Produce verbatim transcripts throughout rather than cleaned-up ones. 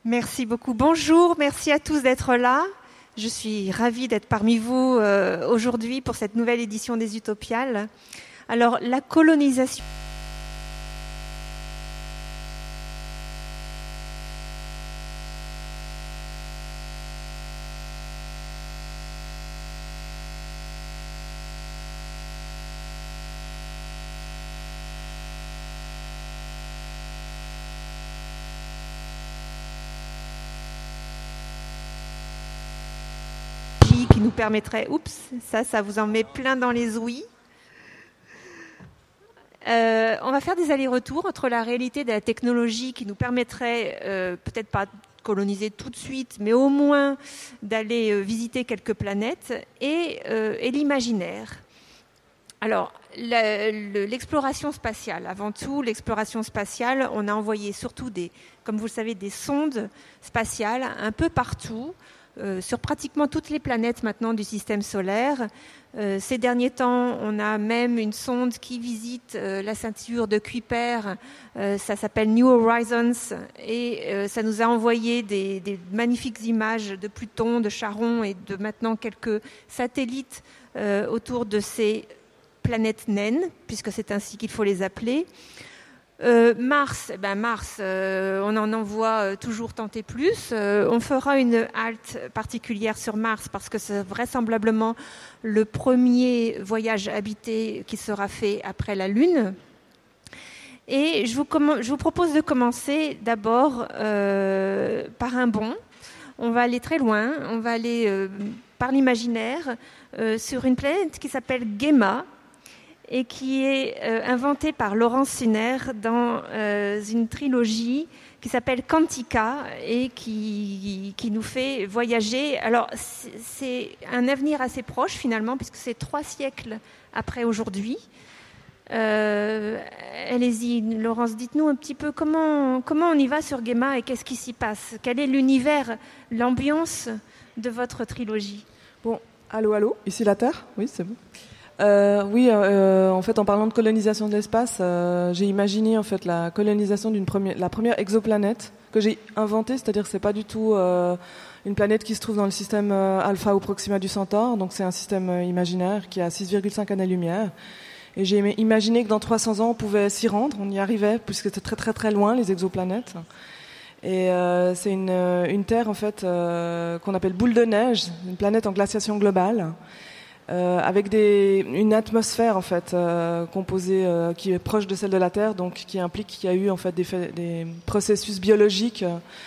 Merci beaucoup. Bonjour, merci à tous d'être là. Je suis ravie d'être parmi vous euh, aujourd'hui pour cette nouvelle édition des Utopiales. Alors, la colonisation... qui nous permettrait... Oups, ça, ça vous en met plein dans les ouïes. Euh, on va faire des allers-retours entre la réalité de la technologie qui nous permettrait, euh, peut-être pas de coloniser tout de suite, mais au moins d'aller euh, visiter quelques planètes, et, euh, et l'imaginaire. Alors, la, le, l'exploration spatiale. Avant tout, l'exploration spatiale, on a envoyé surtout, des, comme vous le savez, des sondes spatiales un peu partout, Euh, sur pratiquement toutes les planètes maintenant du système solaire. Euh, ces derniers temps, on a même une sonde qui visite euh, la ceinture de Kuiper, euh, ça s'appelle New Horizons, et euh, ça nous a envoyé des, des magnifiques images de Pluton, de Charon et de maintenant quelques satellites euh, autour de ces planètes naines, puisque c'est ainsi qu'il faut les appeler. Euh, Mars, eh ben Mars euh, on en envoie euh, toujours tenter plus. Euh, on fera une halte particulière sur Mars parce que c'est vraisemblablement le premier voyage habité qui sera fait après la Lune. Et je vous, comm- je vous propose de commencer d'abord euh, par un bond. On va aller très loin, on va aller euh, par l'imaginaire euh, sur une planète qui s'appelle Gemma, et qui est euh, inventé par Laurence Sinner dans euh, une trilogie qui s'appelle Quantica et qui, qui nous fait voyager. Alors, c'est, c'est un avenir assez proche, finalement, puisque c'est trois siècles après aujourd'hui. Euh, allez-y, Laurence, dites-nous un petit peu comment, comment on y va sur Gemma et qu'est-ce qui s'y passe? Quel est l'univers, l'ambiance de votre trilogie? Bon, allô, allô, ici la Terre? Oui, c'est bon. Euh, oui, euh, en fait, en parlant de colonisation de l'espace, euh, j'ai imaginé en fait la colonisation d'une première, la première exoplanète que j'ai inventée, c'est-à-dire que c'est pas du tout euh, une planète qui se trouve dans le système euh, Alpha ou Proxima du Centaure, donc c'est un système euh, imaginaire qui a six virgule cinq années-lumière. Et j'ai imaginé que dans trois cents ans, on pouvait s'y rendre, on y arrivait, puisque c'était très très très loin les exoplanètes. Et euh, c'est une, une Terre en fait euh, qu'on appelle boule de neige, une planète en glaciation globale. Euh, avec des, une atmosphère en fait euh, composée euh, qui est proche de celle de la Terre, donc qui implique qu'il y a eu en fait des, fa- des processus biologiques,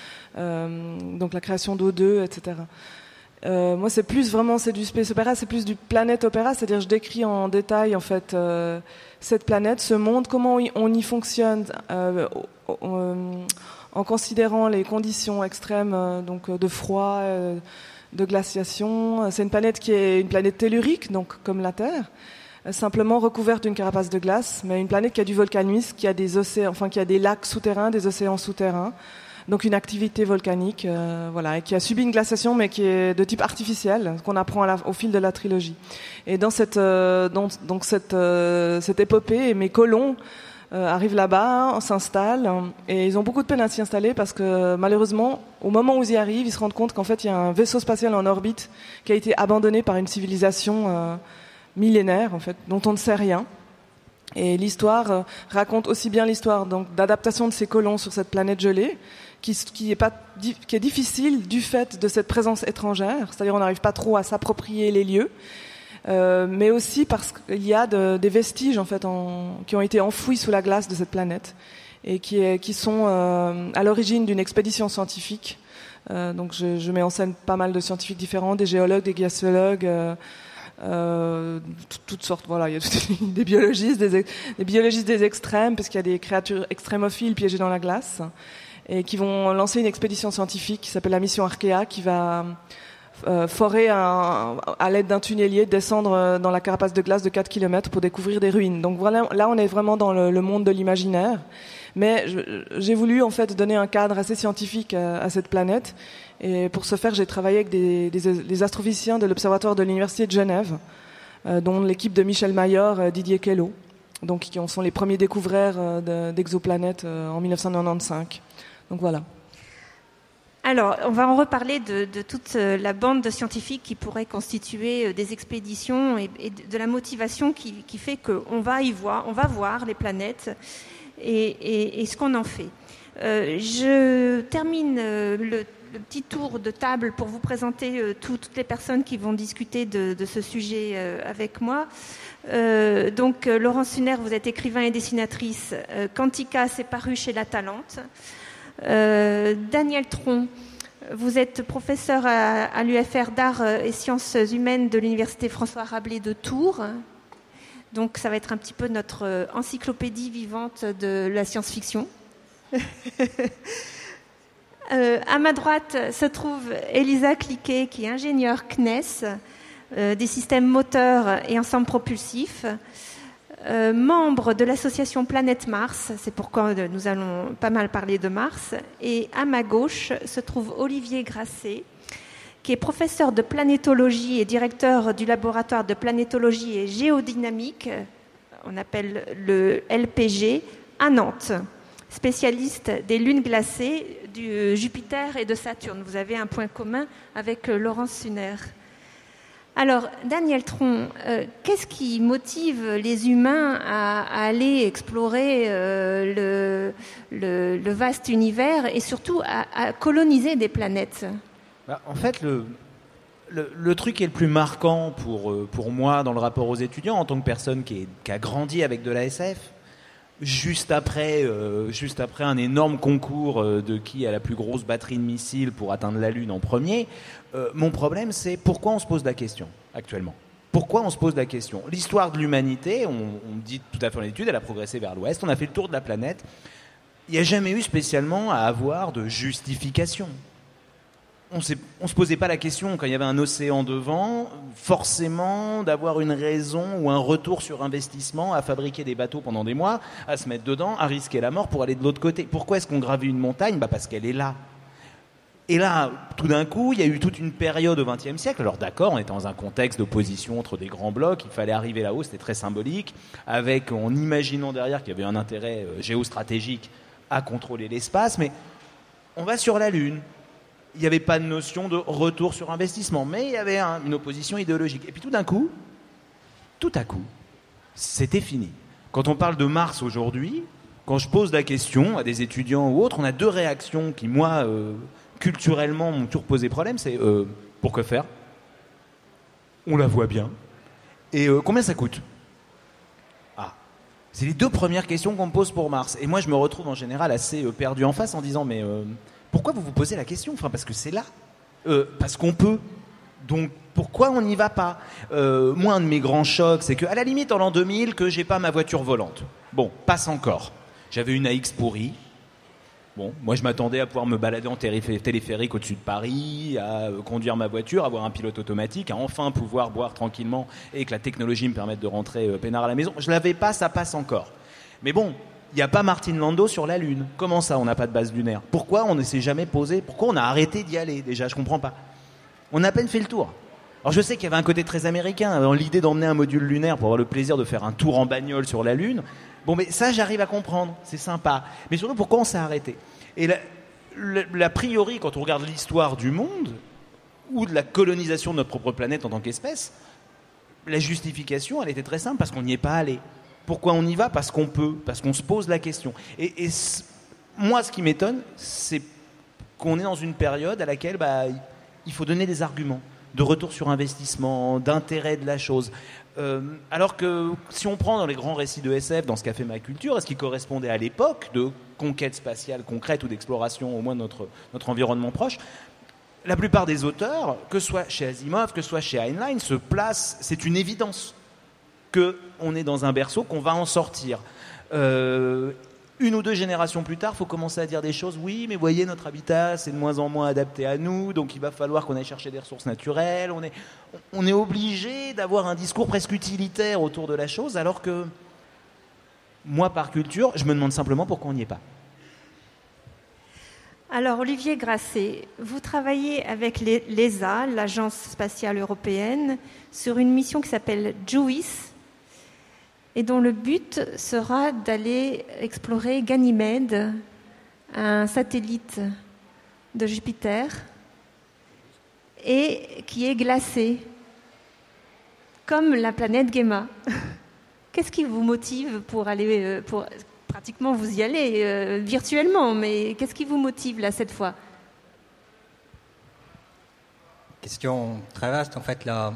euh, donc la création d'O deux, et cetera. Euh, moi, c'est plus vraiment c'est du space opéra, c'est plus du planète opéra, c'est-à-dire je décris en détail en fait euh, cette planète, ce monde, comment on y fonctionne, euh, euh, en considérant les conditions extrêmes, euh, donc de froid. Euh, de glaciation. C'est une planète qui est une planète tellurique, donc comme la Terre, simplement recouverte d'une carapace de glace, mais une planète qui a du volcanisme, qui a des océans, enfin qui a des lacs souterrains, des océans souterrains, donc une activité volcanique, euh, voilà, et qui a subi une glaciation, mais qui est de type artificiel, qu'on apprend à la, au fil de la trilogie. Et dans cette, euh, dans, donc cette, euh, cette épopée, mes colons Euh, arrivent là-bas, on s'installe, et ils ont beaucoup de peine à s'y installer parce que malheureusement, au moment où ils y arrivent, ils se rendent compte qu'en fait, il y a un vaisseau spatial en orbite qui a été abandonné par une civilisation euh, millénaire, en fait, dont on ne sait rien. Et l'histoire euh, raconte aussi bien l'histoire donc d'adaptation de ces colons sur cette planète gelée, qui, qui, est pas, qui est difficile du fait de cette présence étrangère, c'est-à-dire on n'arrive pas trop à s'approprier les lieux. Euh, mais aussi parce qu'il y a de, des vestiges en fait en, qui ont été enfouis sous la glace de cette planète et qui, est, qui sont euh, à l'origine d'une expédition scientifique. Euh, donc je, je mets en scène pas mal de scientifiques différents, des géologues, des glaciologues, euh, euh, toutes sortes. Voilà, il y a des biologistes, des, des biologistes des extrêmes, parce qu'il y a des créatures extrémophiles piégées dans la glace et qui vont lancer une expédition scientifique qui s'appelle la mission Arkea, qui va Euh, forer un, à l'aide d'un tunnelier, descendre dans la carapace de glace de quatre kilomètres pour découvrir des ruines. Donc voilà, là on est vraiment dans le, le monde de l'imaginaire. Mais je, j'ai voulu en fait donner un cadre assez scientifique à, à cette planète. Et pour ce faire, j'ai travaillé avec des, des, des astrophysiciens de l'Observatoire de l'Université de Genève, euh, dont l'équipe de Michel Mayor, euh, Didier Queloz, donc qui sont les premiers découvreurs euh, de, d'exoplanètes euh, en dix-neuf cent quatre-vingt-quinze. Donc voilà. Alors, on va en reparler de, de toute la bande de scientifiques qui pourraient constituer des expéditions et, et de la motivation qui, qui fait qu'on va y voir, on va voir les planètes et, et, et ce qu'on en fait. Euh, je termine le, le petit tour de table pour vous présenter euh, tout, toutes les personnes qui vont discuter de, de ce sujet euh, avec moi. Euh, donc, euh, Laurence Suner, vous êtes écrivain et dessinatrice. Euh, Quantica, c'est paru chez La Talente. Euh, Daniel Tron, vous êtes professeur à, à l'U F R d'Art et Sciences Humaines de l'Université François Rabelais de Tours. Donc ça va être un petit peu notre encyclopédie vivante de la science-fiction. euh, à ma droite se trouve Elisa Cliquet, qui est ingénieure C N E S, euh, des systèmes moteurs et ensembles propulsifs. Euh, membre de l'association Planète Mars, c'est pourquoi nous allons pas mal parler de Mars. Et à ma gauche se trouve Olivier Grasset, qui est professeur de planétologie et directeur du laboratoire de planétologie et géodynamique, on appelle le L P G, à Nantes, spécialiste des lunes glacées du Jupiter et de Saturne. Vous avez un point commun avec Laurence Suner. Alors, Daniel Tron, euh, qu'est-ce qui motive les humains à, à aller explorer euh, le, le, le vaste univers et surtout à, à coloniser des planètes ? Bah, en fait, le, le, le truc qui est le plus marquant pour, pour moi dans le rapport aux étudiants, en tant que personne qui, est, qui a grandi avec de la S F, juste après, euh, juste après un énorme concours euh, de qui a la plus grosse batterie de missiles pour atteindre la Lune en premier, euh, mon problème c'est pourquoi on se pose la question actuellement. Pourquoi on se pose la question ? L'histoire de l'humanité, on, on dit tout à fait en étude, elle a progressé vers l'ouest, on a fait le tour de la planète. Il n'y a jamais eu spécialement à avoir de justification. On ne se posait pas la question, quand il y avait un océan devant, forcément d'avoir une raison ou un retour sur investissement à fabriquer des bateaux pendant des mois, à se mettre dedans, à risquer la mort pour aller de l'autre côté. Pourquoi est-ce qu'on gravit une montagne ? Bah parce qu'elle est là. Et là, tout d'un coup, il y a eu toute une période au vingtième siècle. Alors d'accord, on était dans un contexte d'opposition entre des grands blocs, il fallait arriver là-haut, c'était très symbolique, avec, en imaginant derrière qu'il y avait un intérêt géostratégique à contrôler l'espace, mais on va sur la Lune. Il n'y avait pas de notion de retour sur investissement, mais il y avait un, une opposition idéologique. Et puis tout d'un coup, tout à coup, c'était fini. Quand on parle de Mars aujourd'hui, quand je pose la question à des étudiants ou autres, on a deux réactions qui, moi, euh, culturellement, m'ont toujours posé problème. C'est euh, pour que faire ? On la voit bien. Et euh, combien ça coûte ? Ah, c'est les deux premières questions qu'on me pose pour Mars. Et moi, je me retrouve en général assez euh, perdu en face en disant, mais... Euh, pourquoi vous vous posez la question ? Enfin, parce que c'est là. Euh, parce qu'on peut. Donc, pourquoi on n'y va pas ? euh, Moi, un de mes grands chocs, c'est qu'à la limite, en l'an deux mille, que j'ai pas ma voiture volante. Bon, passe encore. J'avais une A X pourrie. Bon, moi, je m'attendais à pouvoir me balader en téléphérique au-dessus de Paris, à conduire ma voiture, avoir un pilote automatique, à enfin pouvoir boire tranquillement et que la technologie me permette de rentrer euh, peinard à la maison. Je l'avais pas, ça passe encore. Mais bon... Il n'y a pas Martin Landau sur la Lune. Comment ça, on n'a pas de base lunaire ? Pourquoi on ne s'est jamais posé ? Pourquoi on a arrêté d'y aller, déjà ? Je ne comprends pas. On a à peine fait le tour. Alors je sais qu'il y avait un côté très américain, dans l'idée d'emmener un module lunaire pour avoir le plaisir de faire un tour en bagnole sur la Lune. Bon, mais ça, j'arrive à comprendre. C'est sympa. Mais surtout, pourquoi on s'est arrêté ? Et la, la, la priori, quand on regarde l'histoire du monde, ou de la colonisation de notre propre planète en tant qu'espèce, la justification, elle était très simple, parce qu'on n'y est pas allé. Pourquoi on y va ? Parce qu'on peut, parce qu'on se pose la question. Et, et moi, ce qui m'étonne, c'est qu'on est dans une période à laquelle bah, il faut donner des arguments de retour sur investissement, d'intérêt de la chose. Euh, alors que si on prend dans les grands récits de S F, dans ce qu'a fait ma culture, et ce qui correspondait à l'époque de conquête spatiale concrète ou d'exploration au moins de notre, notre environnement proche, la plupart des auteurs, que ce soit chez Asimov, que ce soit chez Heinlein, se placent, c'est une évidence qu'on est dans un berceau, qu'on va en sortir. Euh, une ou deux générations plus tard, il faut commencer à dire des choses. Oui, mais voyez, notre habitat, c'est de moins en moins adapté à nous, donc il va falloir qu'on aille chercher des ressources naturelles. On est, on est obligé d'avoir un discours presque utilitaire autour de la chose, alors que moi, par culture, je me demande simplement pourquoi on n'y est pas. Alors, Olivier Grasset, vous travaillez avec l'E S A, l'Agence spatiale européenne, sur une mission qui s'appelle JUICE, et dont le but sera d'aller explorer Ganymède, un satellite de Jupiter et qui est glacée, comme la planète Gemma. Qu'est-ce qui vous motive pour aller, pour pratiquement vous y allez euh, virtuellement, mais qu'est-ce qui vous motive là cette fois? Question très vaste. En fait, la,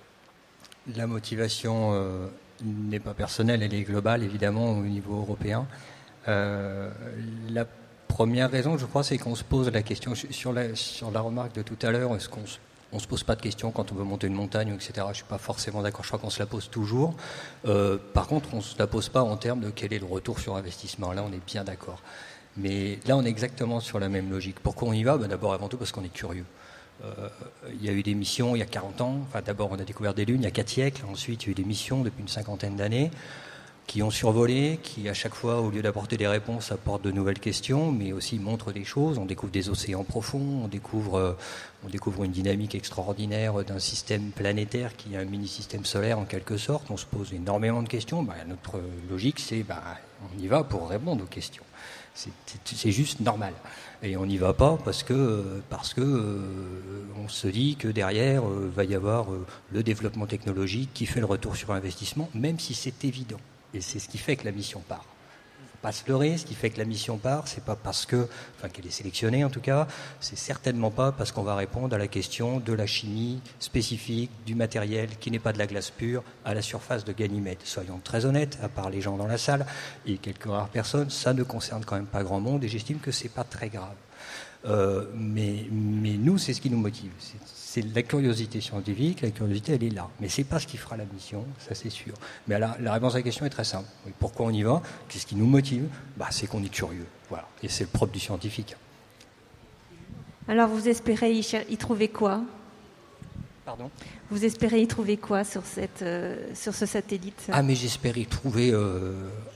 la motivation euh, n'est pas personnelle, elle est globale, évidemment, au niveau européen. Euh, la première raison, je crois, c'est qu'on se pose la question, sur la, sur la remarque de tout à l'heure, est-ce qu'on se, on se pose pas de questions quand on veut monter une montagne, et cetera. Je suis pas forcément d'accord, je crois qu'on se la pose toujours. Euh, par contre, on se la pose pas en termes de quel est le retour sur investissement. Là, on est bien d'accord. Mais là, on est exactement sur la même logique. Pourquoi on y va? Ben, d'abord, avant tout, parce qu'on est curieux. Euh, il y a eu des missions il y a quarante ans. Enfin, d'abord, on a découvert des lunes il y a quatre siècles. Ensuite, il y a eu des missions depuis une cinquantaine d'années qui ont survolé, qui à chaque fois, au lieu d'apporter des réponses, apportent de nouvelles questions, mais aussi montrent des choses. On découvre des océans profonds, on découvre, euh, on découvre une dynamique extraordinaire d'un système planétaire qui est un mini-système solaire en quelque sorte. On se pose énormément de questions. Ben, notre logique, c'est ben, on y va pour répondre aux questions. C'est, c'est, c'est juste normal. Et on n'y va pas parce que, parce que euh, on se dit que derrière euh, va y avoir euh, le développement technologique qui fait le retour sur investissement, même si c'est évident. Et c'est ce qui fait que la mission part. Il ne faut pas se leurrer, ce qui fait que la mission part, c'est pas parce que, enfin qu'elle est sélectionnée en tout cas, c'est certainement pas parce qu'on va répondre à la question de la chimie spécifique, du matériel qui n'est pas de la glace pure à la surface de Ganymède. Soyons très honnêtes, à part les gens dans la salle et quelques rares personnes, ça ne concerne quand même pas grand monde et j'estime que c'est pas très grave. Euh, mais, mais nous, c'est ce qui nous motive. C'est, c'est la curiosité scientifique, la curiosité, elle est là. Mais c'est pas ce qui fera la mission, ça c'est sûr. Mais la, la réponse à la question est très simple. Pourquoi on y va? Qu'est-ce qui nous motive? Bah, c'est qu'on est curieux. Voilà. Et c'est le propre du scientifique. Alors, vous espérez y, cher- y trouver quoi? Pardon? Vous espérez y trouver quoi sur, cette, euh, sur ce satellite? Ah, mais j'espère y trouver... Euh...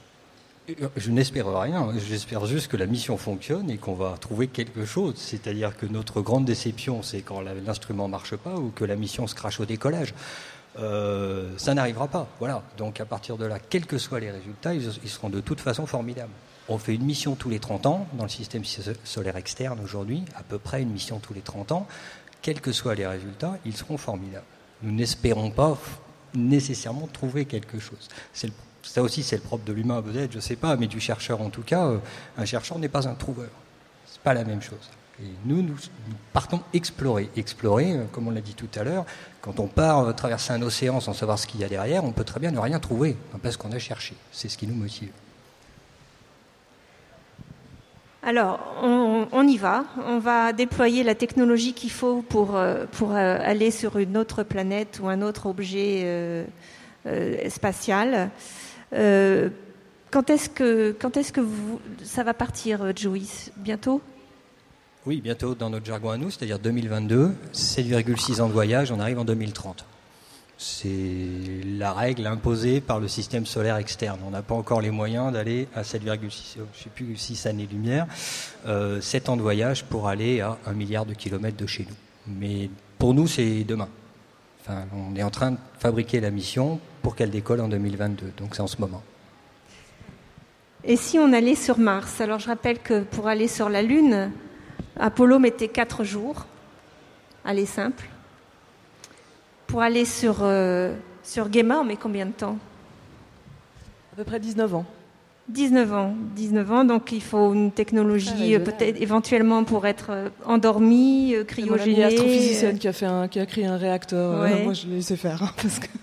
Je n'espère rien, j'espère juste que la mission fonctionne et qu'on va trouver quelque chose. C'est-à-dire que notre grande déception, c'est quand la, l'instrument ne marche pas ou que la mission se crache au décollage. Euh, ça n'arrivera pas. Voilà. Donc à partir de là, quels que soient les résultats, ils, ils seront de toute façon formidables. On fait une mission tous les trente ans dans le système solaire externe aujourd'hui, à peu près une mission tous les trente ans. Quels que soient les résultats, ils seront formidables. Nous n'espérons pas nécessairement trouver quelque chose. C'est le Ça aussi, c'est le propre de l'humain, peut-être, je ne sais pas, mais du chercheur en tout cas. Euh, un chercheur n'est pas un trouveur. Ce n'est pas la même chose. Et nous, nous, nous partons explorer. Explorer, euh, comme on l'a dit tout à l'heure, quand on part euh, traverser un océan sans savoir ce qu'il y a derrière, on peut très bien ne rien trouver, parce qu'on a cherché. C'est ce qui nous motive. Alors, on, on y va. On va déployer la technologie qu'il faut pour, euh, pour euh, aller sur une autre planète ou un autre objet euh, euh, spatial. Euh, quand est-ce que, quand est-ce que vous, ça va partir, Joyce? Bientôt? Oui, bientôt dans notre jargon à nous, c'est-à-dire deux mille vingt-deux, sept virgule six ans de voyage, on arrive en deux mille trente. C'est la règle imposée par le système solaire externe. On n'a pas encore les moyens d'aller à sept virgule six, je ne sais plus, six années-lumière, euh, sept ans de voyage pour aller à un milliard de kilomètres de chez nous. Mais pour nous, c'est demain. Enfin, on est en train de fabriquer la mission pour qu'elle décolle en deux mille vingt-deux, donc c'est en ce moment. Et si on allait sur Mars? Alors je rappelle que pour aller sur la Lune, Apollo mettait quatre jours, aller simple. Pour aller sur, euh, sur Gemma, on met combien de temps? À peu près dix-neuf ans. dix-neuf ans. dix-neuf ans, donc il faut une technologie euh, peut-être éventuellement pour être euh, endormi, euh, cryogéné. Il y a une astrophysicienne qui a, fait un, qui a créé un réacteur. Ouais. Euh, moi, je l'ai laissé faire. Hein, parce que...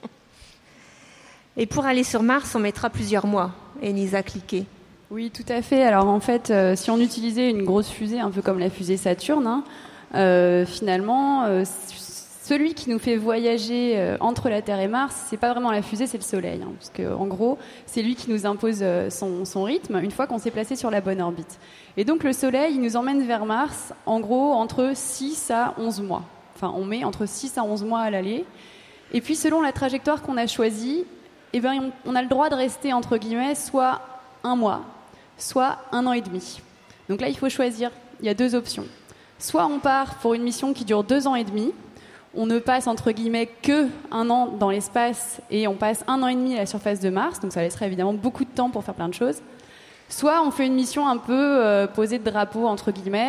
Et pour aller sur Mars, on mettra plusieurs mois. Elisa Cliquet. Oui, tout à fait. Alors en fait, euh, si on utilisait une grosse fusée, un peu comme la fusée Saturne, hein, euh, finalement, euh, celui qui nous fait voyager euh, entre la Terre et Mars, c'est pas vraiment la fusée, c'est le Soleil. Hein, parce que en gros, c'est lui qui nous impose euh, son, son rythme une fois qu'on s'est placé sur la bonne orbite. Et donc le Soleil, il nous emmène vers Mars, en gros, entre six à onze mois. Enfin, on met entre six à onze mois à l'aller. Et puis, selon la trajectoire qu'on a choisie, eh ben, on, on a le droit de rester, entre guillemets, soit un mois, soit un an et demi. Donc là, il faut choisir. Il y a deux options. Soit on part pour une mission qui dure deux ans et demi. On ne passe, entre guillemets, que un an dans l'espace et on passe un an et demi à la surface de Mars. Donc ça laisserait évidemment beaucoup de temps pour faire plein de choses. Soit on fait une mission un peu euh, posée de drapeau, entre guillemets.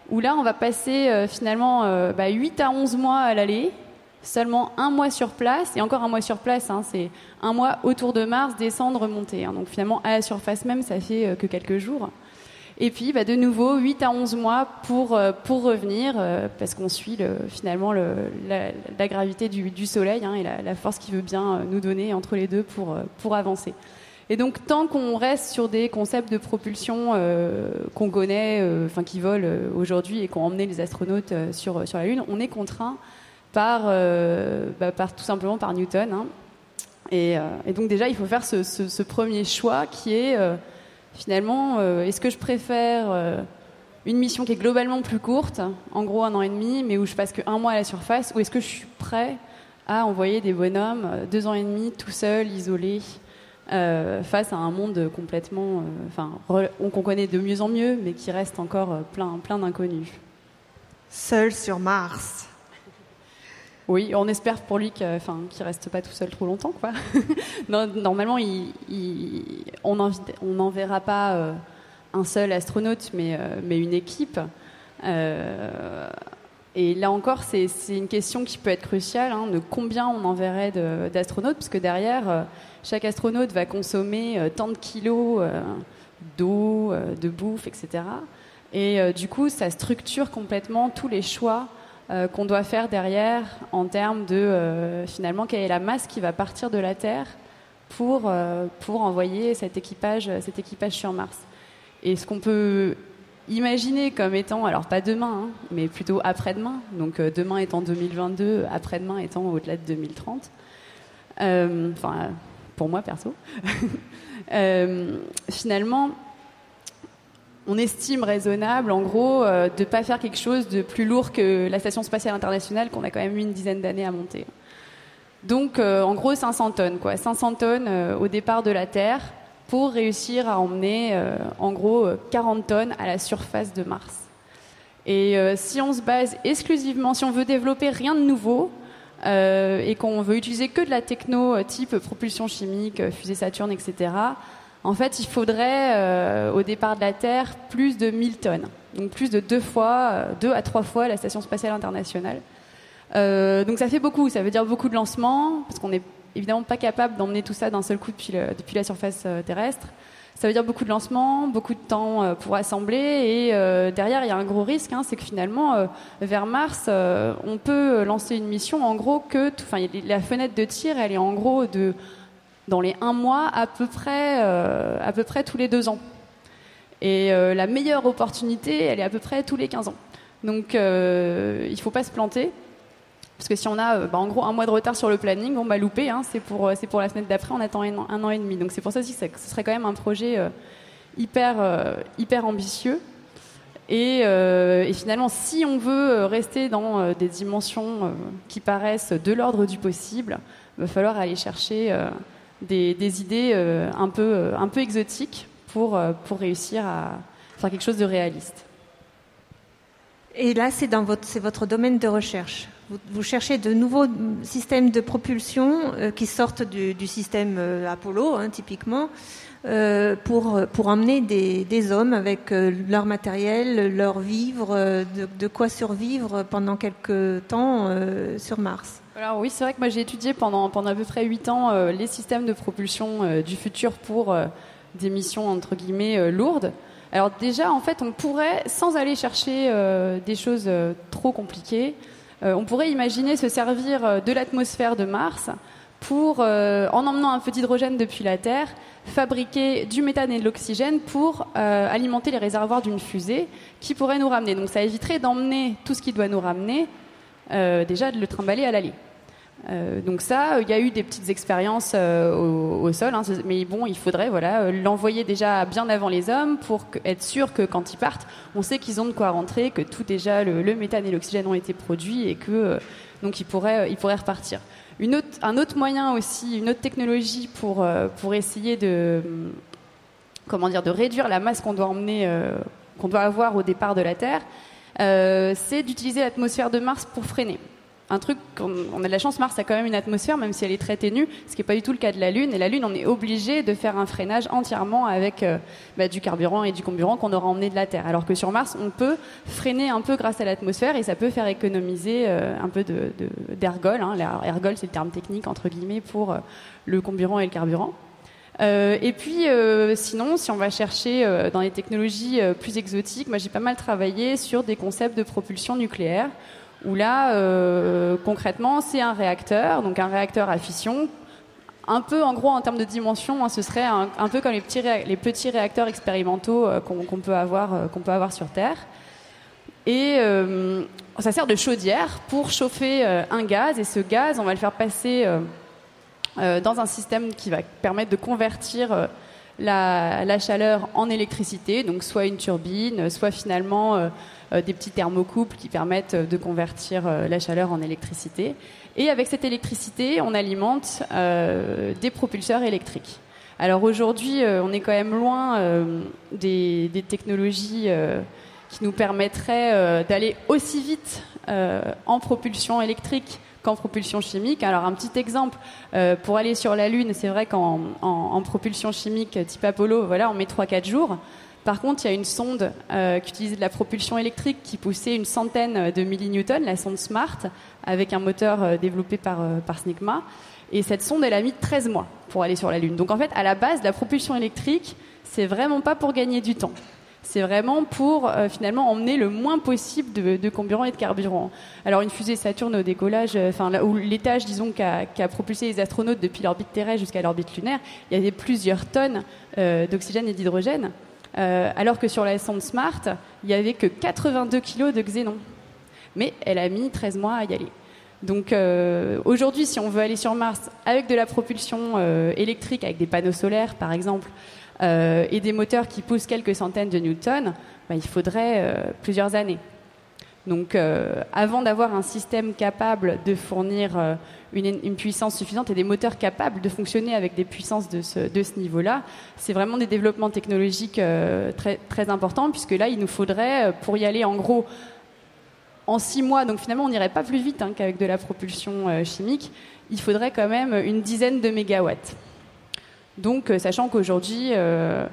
où là, on va passer euh, finalement euh, bah, huit à onze mois à l'aller, seulement un mois sur place, et encore un mois sur place, hein, c'est un mois autour de Mars, descendre, remonter. Hein, donc finalement, à la surface même, ça fait euh, que quelques jours. Et puis, bah, de nouveau, huit à onze mois pour, euh, pour revenir, euh, parce qu'on suit le, finalement le, la, la gravité du, du Soleil hein, et la, la force qu'il veut bien euh, nous donner entre les deux pour, euh, pour avancer. Et donc, tant qu'on reste sur des concepts de propulsion euh, qu'on connaît, euh, enfin qui volent euh, aujourd'hui et qu'ont emmené les astronautes euh, sur, sur la Lune, on est contraint par, euh, bah, par tout simplement par Newton. Hein. Et, euh, et donc déjà, il faut faire ce, ce, ce premier choix qui est euh, finalement, euh, est-ce que je préfère euh, une mission qui est globalement plus courte, en gros un an et demi, mais où je passe qu'un mois à la surface, ou est-ce que je suis prêt à envoyer des bonhommes euh, deux ans et demi tout seuls, isolés, euh, face à un monde complètement, enfin, euh, qu'on connaît de mieux en mieux, mais qui reste encore euh, plein, plein d'inconnus. Seul sur Mars. Oui, on espère pour lui qu'il enfin, qu'il reste pas tout seul trop longtemps, quoi. non, normalement, il, il, on n'enverra pas euh, un seul astronaute, mais, euh, mais une équipe. Euh, et là encore, c'est, c'est une question qui peut être cruciale, hein, de combien on enverrait de, d'astronautes, parce que derrière, euh, chaque astronaute va consommer euh, tant de kilos euh, d'eau, euh, de bouffe, et cetera. Et euh, du coup, ça structure complètement tous les choix Euh, qu'on doit faire derrière en termes de euh, finalement quelle est la masse qui va partir de la Terre pour, euh, pour envoyer cet équipage, cet équipage sur Mars. Et ce qu'on peut imaginer comme étant, alors pas demain, hein, mais plutôt après-demain, donc euh, demain étant deux mille vingt-deux, après-demain étant au-delà de deux mille trente, euh, enfin pour moi perso, euh, finalement on estime raisonnable, en gros, euh, de ne pas faire quelque chose de plus lourd que la Station spatiale internationale qu'on a quand même eu une dizaine d'années à monter. Donc, euh, en gros, cinq cents tonnes, quoi. cinq cents tonnes euh, au départ de la Terre pour réussir à emmener, euh, en gros, quarante tonnes à la surface de Mars. Et euh, si on se base exclusivement, si on veut développer rien de nouveau euh, et qu'on veut utiliser que de la techno type propulsion chimique, fusée Saturne, et cetera, en fait, il faudrait, euh, au départ de la Terre, plus de mille tonnes. Donc plus de deux fois, euh, deux à trois fois la Station spatiale internationale. Euh, donc ça fait beaucoup, ça veut dire beaucoup de lancements, parce qu'on n'est évidemment pas capable d'emmener tout ça d'un seul coup depuis, le, depuis la surface euh, terrestre. Ça veut dire beaucoup de lancements, beaucoup de temps euh, pour assembler, et euh, derrière, il y a un gros risque, hein, c'est que finalement, euh, vers Mars, euh, on peut lancer une mission, en gros, que... Enfin, la fenêtre de tir, elle est en gros de... dans les un mois, à peu près, euh, à peu près tous les deux ans. Et euh, la meilleure opportunité, elle est à peu près tous les quinze ans. Donc, euh, il ne faut pas se planter. Parce que si on a, euh, bah, en gros, un mois de retard sur le planning, on va louper. Hein, c'est, pour, c'est pour la fenêtre d'après, on attend un, un an et demi. Donc, c'est pour ça aussi que ce serait quand même un projet euh, hyper, euh, hyper ambitieux. Et, euh, et finalement, si on veut rester dans euh, des dimensions euh, qui paraissent de l'ordre du possible, il va falloir aller chercher... Euh, Des, des idées euh, un, peu, euh, un peu exotiques pour, euh, pour réussir à faire quelque chose de réaliste. Et là, c'est, dans votre, c'est votre domaine de recherche. Vous, vous cherchez de nouveaux systèmes de propulsion euh, qui sortent du, du système euh, Apollo, hein, typiquement, euh, pour, pour emmener des, des hommes avec euh, leur matériel, leur vivre, euh, de, de quoi survivre pendant quelques temps euh, sur Mars. Alors oui, c'est vrai que moi j'ai étudié pendant, pendant à peu près huit ans euh, les systèmes de propulsion euh, du futur pour euh, des missions entre guillemets euh, lourdes. Alors déjà, en fait, on pourrait, sans aller chercher euh, des choses euh, trop compliquées, euh, on pourrait imaginer se servir euh, de l'atmosphère de Mars pour, euh, en emmenant un peu d'hydrogène depuis la Terre, fabriquer du méthane et de l'oxygène pour euh, alimenter les réservoirs d'une fusée qui pourrait nous ramener. Donc ça éviterait d'emmener tout ce qui doit nous ramener, euh, déjà de le trimballer à l'aller. Euh, donc ça, il y a eu des petites expériences euh, au, au sol, hein, mais bon, il faudrait voilà, l'envoyer déjà bien avant les hommes pour que, être sûr que quand ils partent, on sait qu'ils ont de quoi rentrer, que tout déjà le, le méthane et l'oxygène ont été produits et que euh, donc ils pourraient, ils pourraient repartir. Une autre, un autre moyen aussi, une autre technologie pour euh, pour essayer de comment dire de réduire la masse qu'on doit emmener, euh, qu'on doit avoir au départ de la Terre, euh, c'est d'utiliser l'atmosphère de Mars pour freiner. un truc, on, on a de la chance, Mars a quand même une atmosphère, même si elle est très ténue, ce qui n'est pas du tout le cas de la Lune. Et la Lune, on est obligé de faire un freinage entièrement avec euh, bah, du carburant et du comburant qu'on aura emmené de la Terre. Alors que sur Mars, on peut freiner un peu grâce à l'atmosphère et ça peut faire économiser euh, un peu de, de, d'ergol. Hein. L'ergol, c'est le terme technique, entre guillemets, pour euh, le comburant et le carburant. Euh, et puis, euh, sinon, si on va chercher euh, dans les technologies euh, plus exotiques, moi j'ai pas mal travaillé sur des concepts de propulsion nucléaire, où là, euh, concrètement, c'est un réacteur, donc un réacteur à fission, un peu, en gros, en termes de dimension, hein, ce serait un, un peu comme les petits, ré- les petits réacteurs expérimentaux euh, qu'on, qu'on peut avoir, euh, qu'on peut avoir sur Terre. Et euh, ça sert de chaudière pour chauffer euh, un gaz, et ce gaz, on va le faire passer... Euh, Euh, dans un système qui va permettre de convertir euh, la, la chaleur en électricité, donc soit une turbine, soit finalement euh, euh, des petits thermocouples qui permettent de convertir euh, la chaleur en électricité. Et avec cette électricité, on alimente euh, des propulseurs électriques. Alors aujourd'hui, euh, on est quand même loin euh, des, des technologies euh, qui nous permettraient euh, d'aller aussi vite euh, en propulsion électrique qu'en propulsion chimique. Alors un petit exemple, euh, pour aller sur la Lune, c'est vrai qu'en en, en propulsion chimique type Apollo, voilà, on met trois à quatre jours. Par contre, il y a une sonde euh, qui utilisait de la propulsion électrique qui poussait une centaine de millinewtons, la sonde SMART, avec un moteur euh, développé par, euh, par SNICMA. Et cette sonde, elle a mis treize mois pour aller sur la Lune. Donc en fait, à la base, la propulsion électrique, c'est vraiment pas pour gagner du temps. C'est vraiment pour euh, finalement emmener le moins possible de, de comburant et de carburant. Alors une fusée Saturne au décollage, enfin euh, ou l'étage disons qu'a, qu'a propulsé les astronautes depuis l'orbite terrestre jusqu'à l'orbite lunaire, il y avait plusieurs tonnes euh, d'oxygène et d'hydrogène, euh, alors que sur la sonde SMART, il y avait que quatre-vingt-deux kilos de xénon. Mais elle a mis treize mois à y aller. Donc euh, aujourd'hui, si on veut aller sur Mars avec de la propulsion euh, électrique, avec des panneaux solaires par exemple, Euh, et des moteurs qui poussent quelques centaines de newtons, bah, il faudrait euh, plusieurs années. Donc, euh, avant d'avoir un système capable de fournir euh, une, une puissance suffisante et des moteurs capables de fonctionner avec des puissances de ce, de ce niveau-là, c'est vraiment des développements technologiques euh, très, très importants, puisque là, il nous faudrait, pour y aller en gros en six mois, donc finalement, on n'irait pas plus vite hein, qu'avec de la propulsion euh, chimique, il faudrait quand même une dizaine de mégawatts. Donc, euh, sachant qu'aujourd'hui, euh,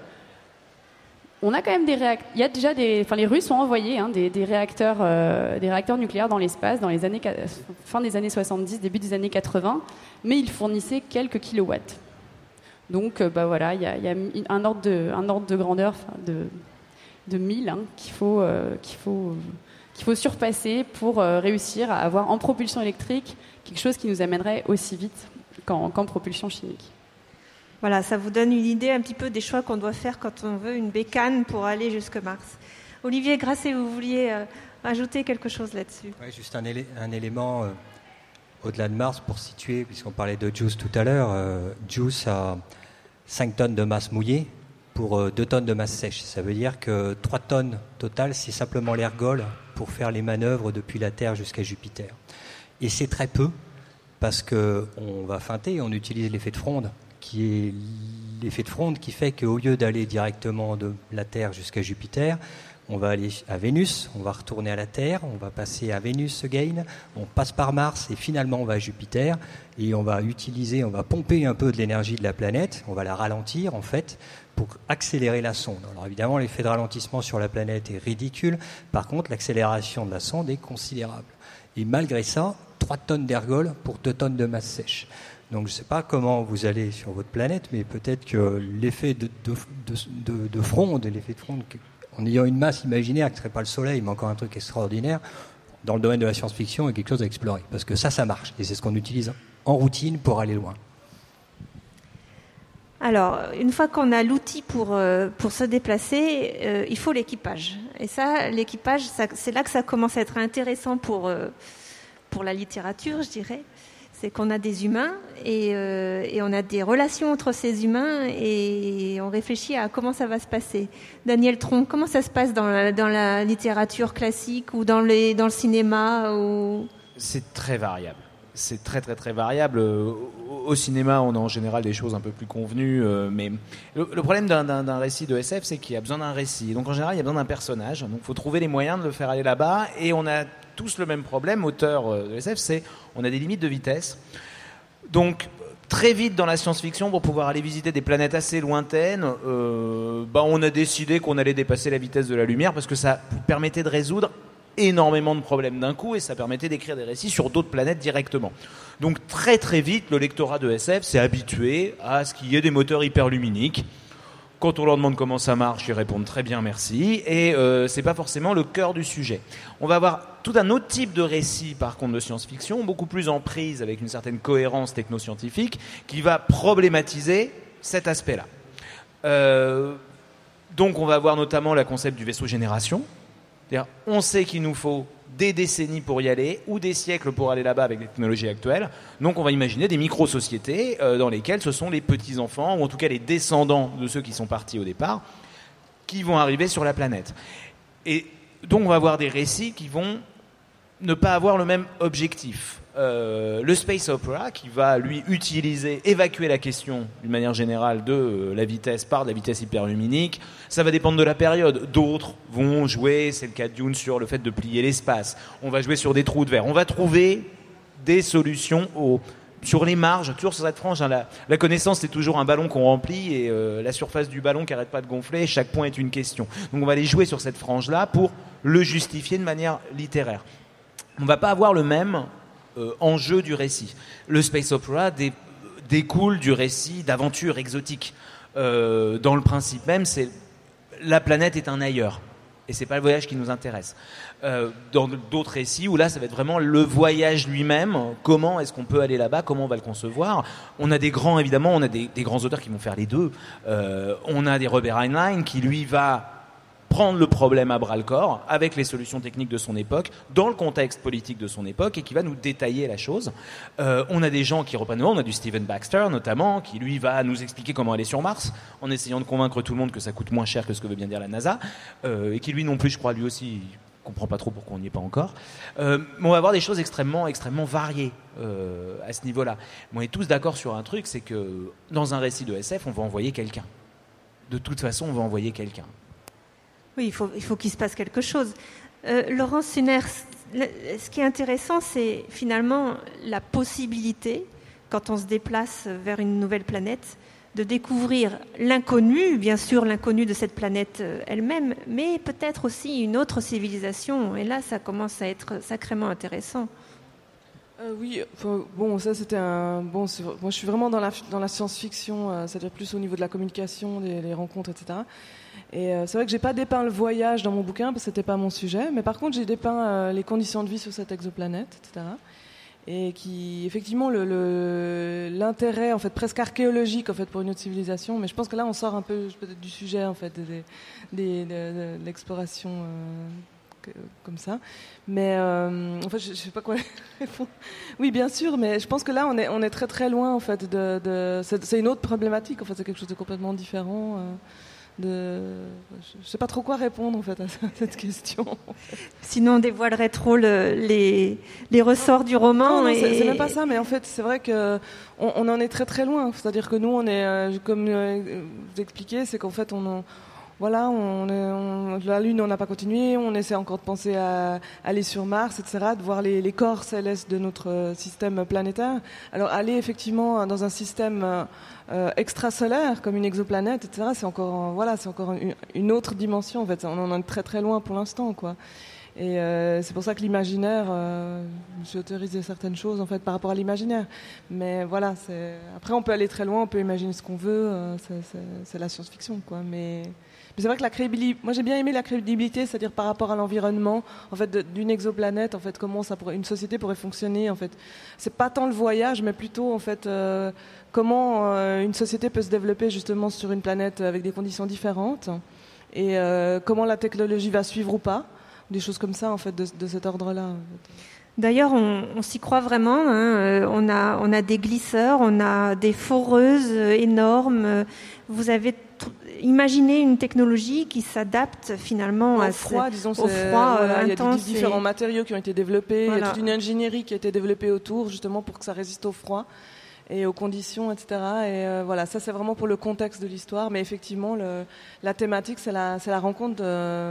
on a quand même des réacteurs. Il y a déjà des. Enfin, les Russes ont envoyé hein, des, des réacteurs, euh, des réacteurs nucléaires dans l'espace dans les années fin des années soixante-dix, début des années quatre-vingts, mais ils fournissaient quelques kilowatts. Donc, euh, bah voilà, il y a, il y a un ordre de, un ordre de grandeur de, de mille hein, qu'il faut, euh, qu'il faut, qu'il faut surpasser pour euh, réussir à avoir en propulsion électrique quelque chose qui nous amènerait aussi vite qu'en, qu'en propulsion chimique. Voilà, ça vous donne une idée un petit peu des choix qu'on doit faire quand on veut une bécane pour aller jusque Mars. Olivier Grasset, vous vouliez euh, ajouter quelque chose là-dessus ? Oui, juste un, élé- un élément euh, au-delà de Mars pour situer, puisqu'on parlait de JUICE tout à l'heure. Euh, JUICE a cinq tonnes de masse mouillée pour euh, deux tonnes de masse sèche. Ça veut dire que trois tonnes total, c'est simplement l'ergol pour faire les manœuvres depuis la Terre jusqu'à Jupiter. Et c'est très peu, parce qu'on va feinter, on utilise l'effet de fronde, qui est l'effet de fronde qui fait qu'au lieu d'aller directement de la Terre jusqu'à Jupiter, on va aller à Vénus, on va retourner à la Terre, on va passer à Vénus again, on passe par Mars et finalement on va à Jupiter et on va utiliser, on va pomper un peu de l'énergie de la planète, on va la ralentir en fait pour accélérer la sonde. Alors évidemment l'effet de ralentissement sur la planète est ridicule, par contre l'accélération de la sonde est considérable. Et malgré ça, trois tonnes d'ergol pour deux tonnes de masse sèche. Donc je ne sais pas comment vous allez sur votre planète, mais peut-être que l'effet de, de, de, de, de fronde, l'effet de fronde, en ayant une masse imaginaire qui ne serait pas le Soleil, mais encore un truc extraordinaire, dans le domaine de la science-fiction, est quelque chose à explorer. Parce que ça, ça marche. Et c'est ce qu'on utilise en routine pour aller loin. Alors, une fois qu'on a l'outil pour, euh, pour se déplacer, euh, il faut l'équipage. Et ça, l'équipage, ça, c'est là que ça commence à être intéressant pour, euh, pour la littérature, je dirais. C'est qu'on a des humains et, euh, et on a des relations entre ces humains et on réfléchit à comment ça va se passer. Daniel Tronc, comment ça se passe dans la, dans la littérature classique ou dans, les, dans le cinéma ou... C'est très variable. C'est très très très variable. Au, au cinéma, on a en général des choses un peu plus convenues, euh, mais le, le problème d'un, d'un, d'un récit de S F, c'est qu'il y a besoin d'un récit. Donc en général, il y a besoin d'un personnage. Donc il faut trouver les moyens de le faire aller là-bas. Et on a tous le même problème, auteurs de S F, c'est on a des limites de vitesse. Donc, très vite dans la science-fiction, pour pouvoir aller visiter des planètes assez lointaines, euh, bah, on a décidé qu'on allait dépasser la vitesse de la lumière parce que ça permettait de résoudre énormément de problèmes d'un coup et ça permettait d'écrire des récits sur d'autres planètes directement. Donc très très vite, le lectorat de S F s'est habitué à ce qu'il y ait des moteurs hyperluminiques. Quand on leur demande comment ça marche, ils répondent très bien merci et euh, c'est pas forcément le cœur du sujet. On va avoir tout un autre type de récit par contre de science-fiction, beaucoup plus en prise avec une certaine cohérence technoscientifique qui va problématiser cet aspect-là. Euh, donc on va avoir notamment le concept du vaisseau génération. C'est-à-dire, on sait qu'il nous faut des décennies pour y aller ou des siècles pour aller là-bas avec les technologies actuelles. Donc on va imaginer des micro-sociétés euh, dans lesquelles ce sont les petits-enfants, ou en tout cas les descendants de ceux qui sont partis au départ, qui vont arriver sur la planète. Et donc on va avoir des récits qui vont ne pas avoir le même objectif. Euh, le space opera qui va lui utiliser, évacuer la question d'une manière générale de euh, la vitesse par de la vitesse hyperluminique, ça va dépendre de la période. D'autres vont jouer, c'est le cas de Dune, sur le fait de plier l'espace. On va jouer sur des trous de verre. On va trouver des solutions au, sur les marges, toujours sur cette frange. Hein, la, la connaissance, c'est toujours un ballon qu'on remplit et euh, la surface du ballon qui n'arrête pas de gonfler. Chaque point est une question. Donc on va aller jouer sur cette frange-là pour le justifier de manière littéraire. On ne va pas avoir le même Euh, enjeu du récit. Le space opera dé- découle du récit d'aventure exotique. Euh, dans le principe même, c'est la planète est un ailleurs. Et c'est pas le voyage qui nous intéresse. Euh, dans d'autres récits où là, ça va être vraiment le voyage lui-même. Comment est-ce qu'on peut aller là-bas? Comment on va le concevoir? On a des grands, évidemment, on a des, des grands auteurs qui vont faire les deux. Euh, on a des Robert Heinlein qui, lui, va prendre le problème à bras-le-corps avec les solutions techniques de son époque, dans le contexte politique de son époque, et qui va nous détailler la chose. Euh, on a des gens qui reprennent, on a du Stephen Baxter notamment, qui lui va nous expliquer comment aller sur Mars, en essayant de convaincre tout le monde que ça coûte moins cher que ce que veut bien dire la NASA, euh, et qui lui non plus, je crois, lui aussi, il comprend pas trop pourquoi on n'y est pas encore. Euh, mais on va avoir des choses extrêmement, extrêmement variées euh, à ce niveau-là. Mais on est tous d'accord sur un truc, c'est que dans un récit de S F, on va envoyer quelqu'un. De toute façon, on va envoyer quelqu'un. Oui, il faut, il faut qu'il se passe quelque chose. Euh, Laurence Sunner, ce qui est intéressant, c'est finalement la possibilité, quand on se déplace vers une nouvelle planète, de découvrir l'inconnu, bien sûr l'inconnu de cette planète elle-même, mais peut-être aussi une autre civilisation. Et là, ça commence à être sacrément intéressant. Euh, oui, bon, ça c'était un bon. Moi, je suis vraiment dans la dans la science-fiction, euh, c'est-à-dire plus au niveau de la communication, des, des rencontres, et cetera. Et euh, c'est vrai que j'ai pas dépeint le voyage dans mon bouquin parce que c'était pas mon sujet, mais par contre j'ai dépeint euh, les conditions de vie sur cette exoplanète, et cetera. Et qui, effectivement, le, le, l'intérêt en fait presque archéologique en fait pour une autre civilisation. Mais je pense que là on sort un peu peut-être du sujet en fait des, des, de, de, de l'exploration. Euh, comme ça, mais euh, en fait je, je sais pas quoi répondre. Oui, bien sûr, mais je pense que là on est on est très très loin en fait de, de c'est, c'est une autre problématique en fait, c'est quelque chose de complètement différent. Euh, de, je sais pas trop quoi répondre en fait à cette question. Sinon on dévoilerait trop le, les les ressorts du roman. Non, non, et... c'est, c'est même pas ça, mais en fait c'est vrai que on, on en est très très loin. C'est-à-dire que nous on est euh, comme euh, vous expliquez, c'est qu'en fait on en Voilà, on est, on, la Lune, on n'a pas continué, on essaie encore de penser à aller sur Mars, et cetera, de voir les, les corps célestes de notre système planétaire. Alors aller effectivement dans un système euh, extrasolaire, comme une exoplanète, et cetera, c'est encore, voilà, c'est encore une, une autre dimension. En fait, on en est très très loin pour l'instant, quoi. Et euh, c'est pour ça que l'imaginaire, euh, je me suis autorisé certaines choses en fait par rapport à l'imaginaire. Mais voilà, c'est... après on peut aller très loin, on peut imaginer ce qu'on veut, euh, c'est, c'est, c'est la science-fiction, quoi. Mais Mais c'est vrai que la crédibilité, moi j'ai bien aimé la crédibilité, c'est-à-dire par rapport à l'environnement, en fait, de, d'une exoplanète, en fait, comment ça pourrait, une société pourrait fonctionner, en fait. C'est pas tant le voyage, mais plutôt, en fait, euh, comment euh, une société peut se développer justement sur une planète avec des conditions différentes, et euh, comment la technologie va suivre ou pas, des choses comme ça, en fait, de, de cet ordre-là. En fait. D'ailleurs, on, on s'y croit vraiment. Hein. On a, on a des glisseurs, on a des foreuses énormes. Vous avez t- imaginé une technologie qui s'adapte finalement au à froid, ce, disons, au froid voilà, euh, il y intense. a des différents et... matériaux qui ont été développés. Voilà. Il y a toute une ingénierie qui a été développée autour, justement, pour que ça résiste au froid et aux conditions, et cetera. Et euh, voilà, ça c'est vraiment pour le contexte de l'histoire. Mais effectivement, le, la thématique, c'est la, c'est la rencontre de...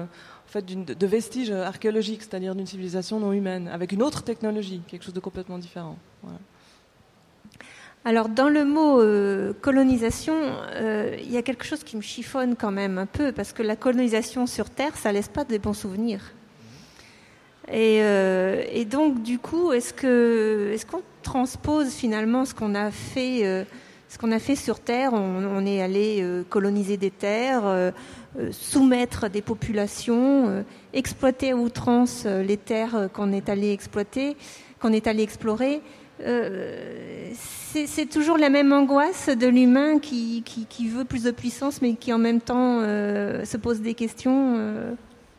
fait, d'une, de vestiges archéologiques, c'est-à-dire d'une civilisation non humaine, avec une autre technologie, quelque chose de complètement différent. Voilà. Alors, dans le mot euh, colonisation, euh, il y a quelque chose qui me chiffonne quand même un peu, parce que la colonisation sur Terre, ça laisse pas de bons souvenirs. Et, euh, et donc, du coup, est-ce que, est-ce qu'on transpose finalement ce qu'on a fait, euh, ce qu'on a fait sur Terre? On, on est allé euh, coloniser des terres, euh, euh, soumettre des populations, euh, exploiter à outrance euh, les terres qu'on est allé exploiter, qu'on est allé explorer. Euh, c'est, c'est toujours la même angoisse de l'humain qui, qui, qui veut plus de puissance, mais qui en même temps euh, se pose des questions. Euh.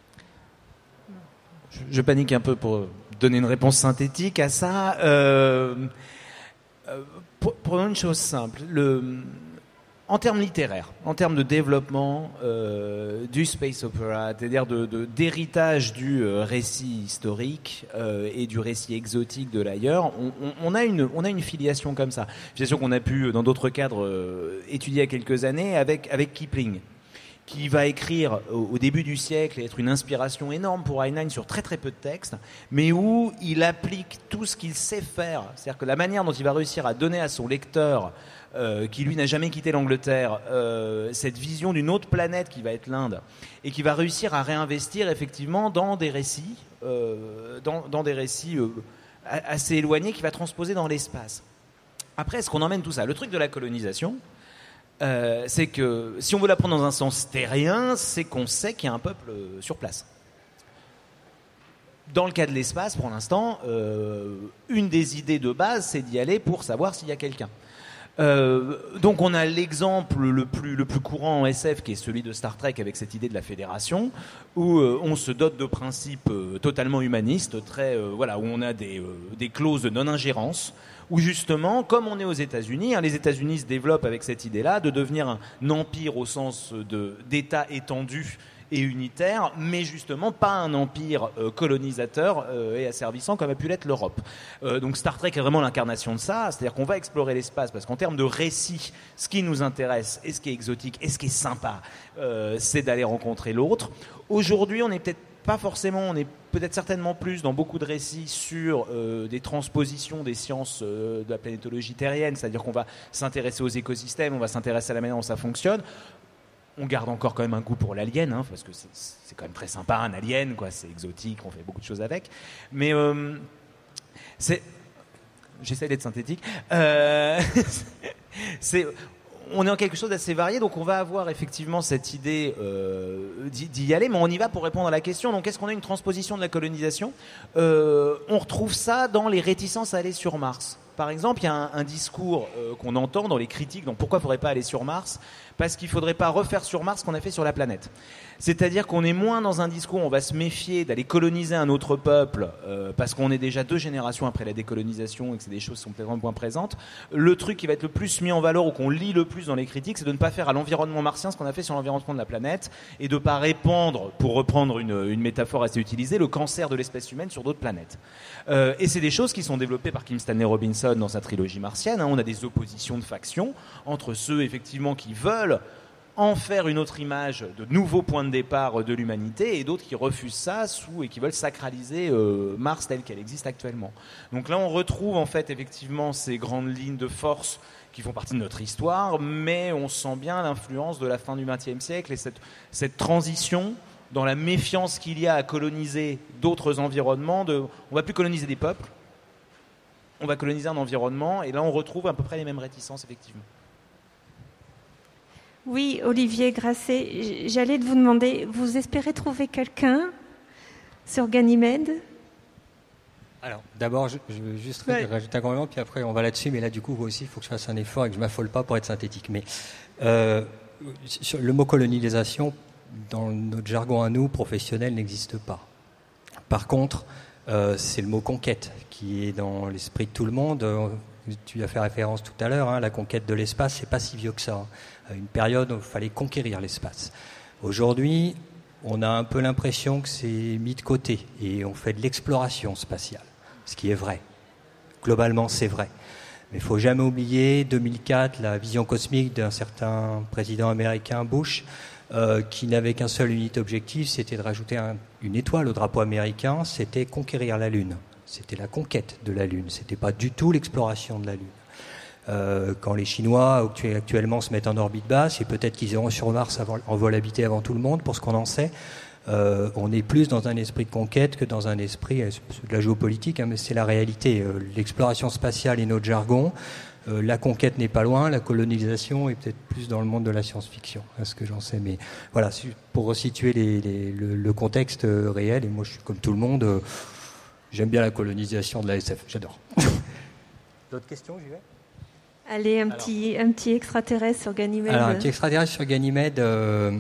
Je, je panique un peu pour donner une réponse synthétique à ça. Euh, euh, prenons une chose simple. Le, en termes littéraires, en termes de développement euh, du space opera, c'est-à-dire de, de, d'héritage du euh, récit historique euh, et du récit exotique de l'ailleurs, on, on, on, a une, on a une filiation comme ça. Filiation qu'on a pu, dans d'autres cadres, euh, étudier il y a quelques années avec, avec Kipling, qui va écrire au, au début du siècle et être une inspiration énorme pour Heinlein sur très très peu de textes, mais où il applique tout ce qu'il sait faire. C'est-à-dire que la manière dont il va réussir à donner à son lecteur, Euh, qui lui n'a jamais quitté l'Angleterre, euh, cette vision d'une autre planète qui va être l'Inde, et qui va réussir à réinvestir effectivement dans des récits, euh, dans, dans des récits euh, assez éloignés, qui va transposer dans l'espace. Après, est-ce qu'on emmène tout ça? Le truc de la colonisation, euh, c'est que si on veut la prendre dans un sens terrien, c'est qu'on sait qu'il y a un peuple euh, sur place. Dans le cas de l'espace, pour l'instant, euh, une des idées de base, c'est d'y aller pour savoir s'il y a quelqu'un. Euh, donc on a l'exemple le plus, le plus courant en S F, qui est celui de Star Trek, avec cette idée de la fédération, où euh, on se dote de principes euh, totalement humanistes, très, euh, voilà, où on a des, euh, des clauses de non-ingérence, où justement, comme on est aux États-Unis, hein, les États-Unis se développent avec cette idée-là de devenir un empire au sens de, d'État étendu et unitaire, mais justement pas un empire euh, colonisateur euh, et asservissant comme a pu l'être l'Europe. Euh, donc Star Trek est vraiment l'incarnation de ça, c'est-à-dire qu'on va explorer l'espace, parce qu'en termes de récit, ce qui nous intéresse, et ce qui est exotique, et ce qui est sympa, euh, c'est d'aller rencontrer l'autre. Aujourd'hui, on n'est peut-être pas forcément, on est peut-être certainement plus dans beaucoup de récits sur euh, des transpositions des sciences euh, de la planétologie terrienne, c'est-à-dire qu'on va s'intéresser aux écosystèmes, on va s'intéresser à la manière dont ça fonctionne. On garde encore quand même un goût pour l'alien, hein, parce que c'est, c'est quand même très sympa, un alien, quoi, c'est exotique, on fait beaucoup de choses avec. Mais euh, c'est... J'essaie d'être synthétique. Euh, c'est... On est en quelque chose d'assez varié, donc on va avoir effectivement cette idée euh, d'y, d'y aller, mais on y va pour répondre à la question. Donc est-ce qu'on a une transposition de la colonisation? euh, On retrouve ça dans les réticences à aller sur Mars. Par exemple, il y a un, un discours euh, qu'on entend dans les critiques, donc pourquoi il ne faudrait pas aller sur Mars? Parce qu'il ne faudrait pas refaire sur Mars ce qu'on a fait sur la planète. C'est-à-dire qu'on est moins dans un discours où on va se méfier d'aller coloniser un autre peuple, euh, parce qu'on est déjà deux générations après la décolonisation et que c'est des choses qui sont peut-être moins présentes. Le truc qui va être le plus mis en valeur, ou qu'on lit le plus dans les critiques, c'est de ne pas faire à l'environnement martien ce qu'on a fait sur l'environnement de la planète, et de ne pas répandre, pour reprendre une, une métaphore assez utilisée, le cancer de l'espèce humaine sur d'autres planètes. Euh, et c'est des choses qui sont développées par Kim Stanley Robinson dans sa trilogie martienne, hein. On a des oppositions de factions entre ceux effectivement qui veulent en faire une autre image, de nouveaux points de départ de l'humanité, et d'autres qui refusent ça sous, et qui veulent sacraliser euh, Mars telle qu'elle existe actuellement. Donc là on retrouve en fait effectivement ces grandes lignes de force qui font partie de notre histoire, mais on sent bien l'influence de la fin du vingtième siècle et cette, cette transition dans la méfiance qu'il y a à coloniser d'autres environnements. De, on ne va plus coloniser des peuples, on va coloniser un environnement, et là on retrouve à peu près les mêmes réticences effectivement. Oui, Olivier Grasset, j'allais vous demander, vous espérez trouver quelqu'un sur Ganymède? Alors, d'abord, je, je veux juste ouais. rajouter un complément, puis après on va là-dessus, mais là du coup, moi aussi, il faut que je fasse un effort et que je ne m'affole pas pour être synthétique. Mais euh, sur le mot colonisation, dans notre jargon à nous, professionnel, n'existe pas. Par contre, euh, c'est le mot conquête qui est dans l'esprit de tout le monde. Tu as fait référence tout à l'heure, hein, la conquête de l'espace, c'est pas si vieux que ça. Hein. Une période où il fallait conquérir l'espace. Aujourd'hui, on a un peu l'impression que c'est mis de côté et on fait de l'exploration spatiale, ce qui est vrai. Globalement, c'est vrai. Mais il ne faut jamais oublier, deux mille quatre, la vision cosmique d'un certain président américain, Bush, euh, qui n'avait qu'un seul unique objectif, c'était de rajouter un, une étoile au drapeau américain, c'était conquérir la Lune. C'était la conquête de la Lune, c'était pas du tout l'exploration de la Lune. Euh, quand les Chinois actuellement se mettent en orbite basse, et peut-être qu'ils iront sur Mars avant, en vol habité avant tout le monde, pour ce qu'on en sait, euh, on est plus dans un esprit de conquête que dans un esprit euh, de la géopolitique, hein, mais c'est la réalité. Euh, l'exploration spatiale est notre jargon, euh, la conquête n'est pas loin, la colonisation est peut-être plus dans le monde de la science-fiction, à ce que j'en sais. Mais voilà, pour resituer les, les, le, le contexte réel, et moi je suis comme tout le monde, euh, j'aime bien la colonisation de la S F, j'adore. D'autres questions, j'y vais ? Allez, un, Alors, petit, un petit extraterrestre sur Ganymède. Alors, un petit extraterrestre sur Ganymède, euh,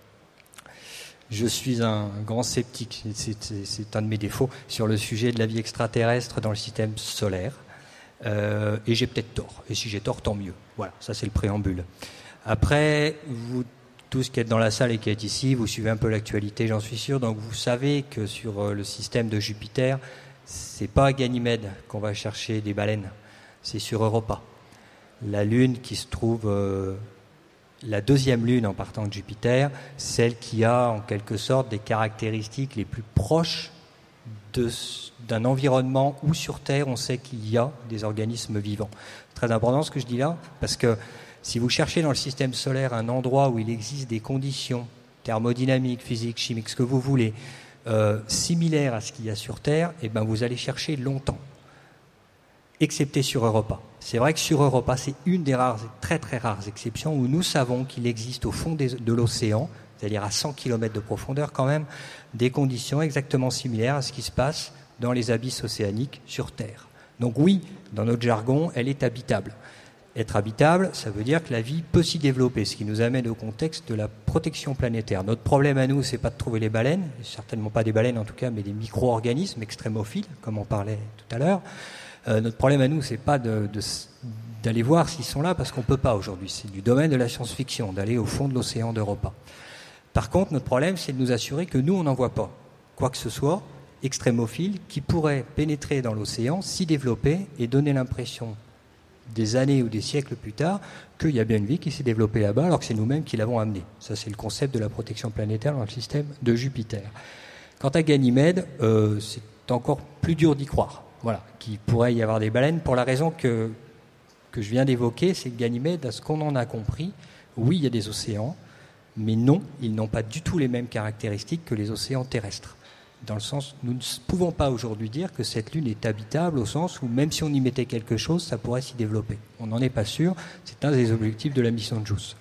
je suis un grand sceptique, c'est, c'est, c'est un de mes défauts, sur le sujet de la vie extraterrestre dans le système solaire. Euh, et j'ai peut-être tort. Et si j'ai tort, tant mieux. Voilà, ça c'est le préambule. Après, vous tous qui êtes dans la salle et qui êtes ici, vous suivez un peu l'actualité, j'en suis sûr. Donc vous savez que sur le système de Jupiter, c'est pas à Ganymède qu'on va chercher des baleines, c'est sur Europa. La Lune qui se trouve, euh, la deuxième Lune en partant de Jupiter, celle qui a en quelque sorte des caractéristiques les plus proches de, d'un environnement où sur Terre on sait qu'il y a des organismes vivants. C'est très important ce que je dis là, parce que si vous cherchez dans le système solaire un endroit où il existe des conditions thermodynamiques, physiques, chimiques, ce que vous voulez, euh, similaires à ce qu'il y a sur Terre, eh ben vous allez chercher longtemps, excepté sur Europa. C'est vrai que sur Europa, c'est une des rares, très très rares exceptions où nous savons qu'il existe au fond des, de l'océan, c'est-à-dire à cent kilomètres de profondeur quand même, des conditions exactement similaires à ce qui se passe dans les abysses océaniques sur Terre. Donc oui, dans notre jargon, elle est habitable. Être habitable, ça veut dire que la vie peut s'y développer, ce qui nous amène au contexte de la protection planétaire. Notre problème à nous, c'est pas de trouver les baleines, certainement pas des baleines en tout cas, mais des micro-organismes extrémophiles, comme on parlait tout à l'heure. Euh, notre problème à nous, c'est pas de, de, d'aller voir s'ils sont là, parce qu'on peut pas aujourd'hui. C'est du domaine de la science-fiction, d'aller au fond de l'océan d'Europa. Par contre, notre problème, c'est de nous assurer que nous, on n'en voit pas quoi que ce soit extrémophile qui pourrait pénétrer dans l'océan, s'y développer et donner l'impression des années ou des siècles plus tard qu'il y a bien une vie qui s'est développée là-bas, alors que c'est nous-mêmes qui l'avons amenée. Ça, c'est le concept de la protection planétaire dans le système de Jupiter. Quant à Ganymède, euh, c'est encore plus dur d'y croire. Voilà, qu'il pourrait y avoir des baleines, pour la raison que, que je viens d'évoquer, c'est que Ganymède, à ce qu'on en a compris, oui, il y a des océans, mais non, ils n'ont pas du tout les mêmes caractéristiques que les océans terrestres. Dans le sens, nous ne pouvons pas aujourd'hui dire que cette Lune est habitable, au sens où même si on y mettait quelque chose, ça pourrait s'y développer. On n'en est pas sûr, c'est un des objectifs de la mission de JUICE.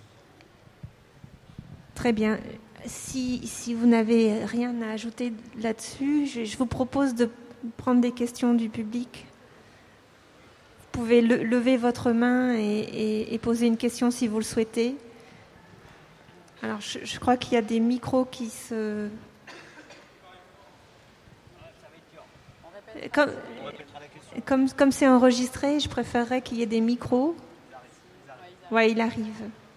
Très bien. Si, si vous n'avez rien à ajouter là-dessus, je, je vous propose de prendre des questions du public. Vous pouvez le, lever votre main et, et, et poser une question si vous le souhaitez. Alors, je, je crois qu'il y a des micros qui se... Comme, comme, comme c'est enregistré, je préférerais qu'il y ait des micros. Ouais, il arrive.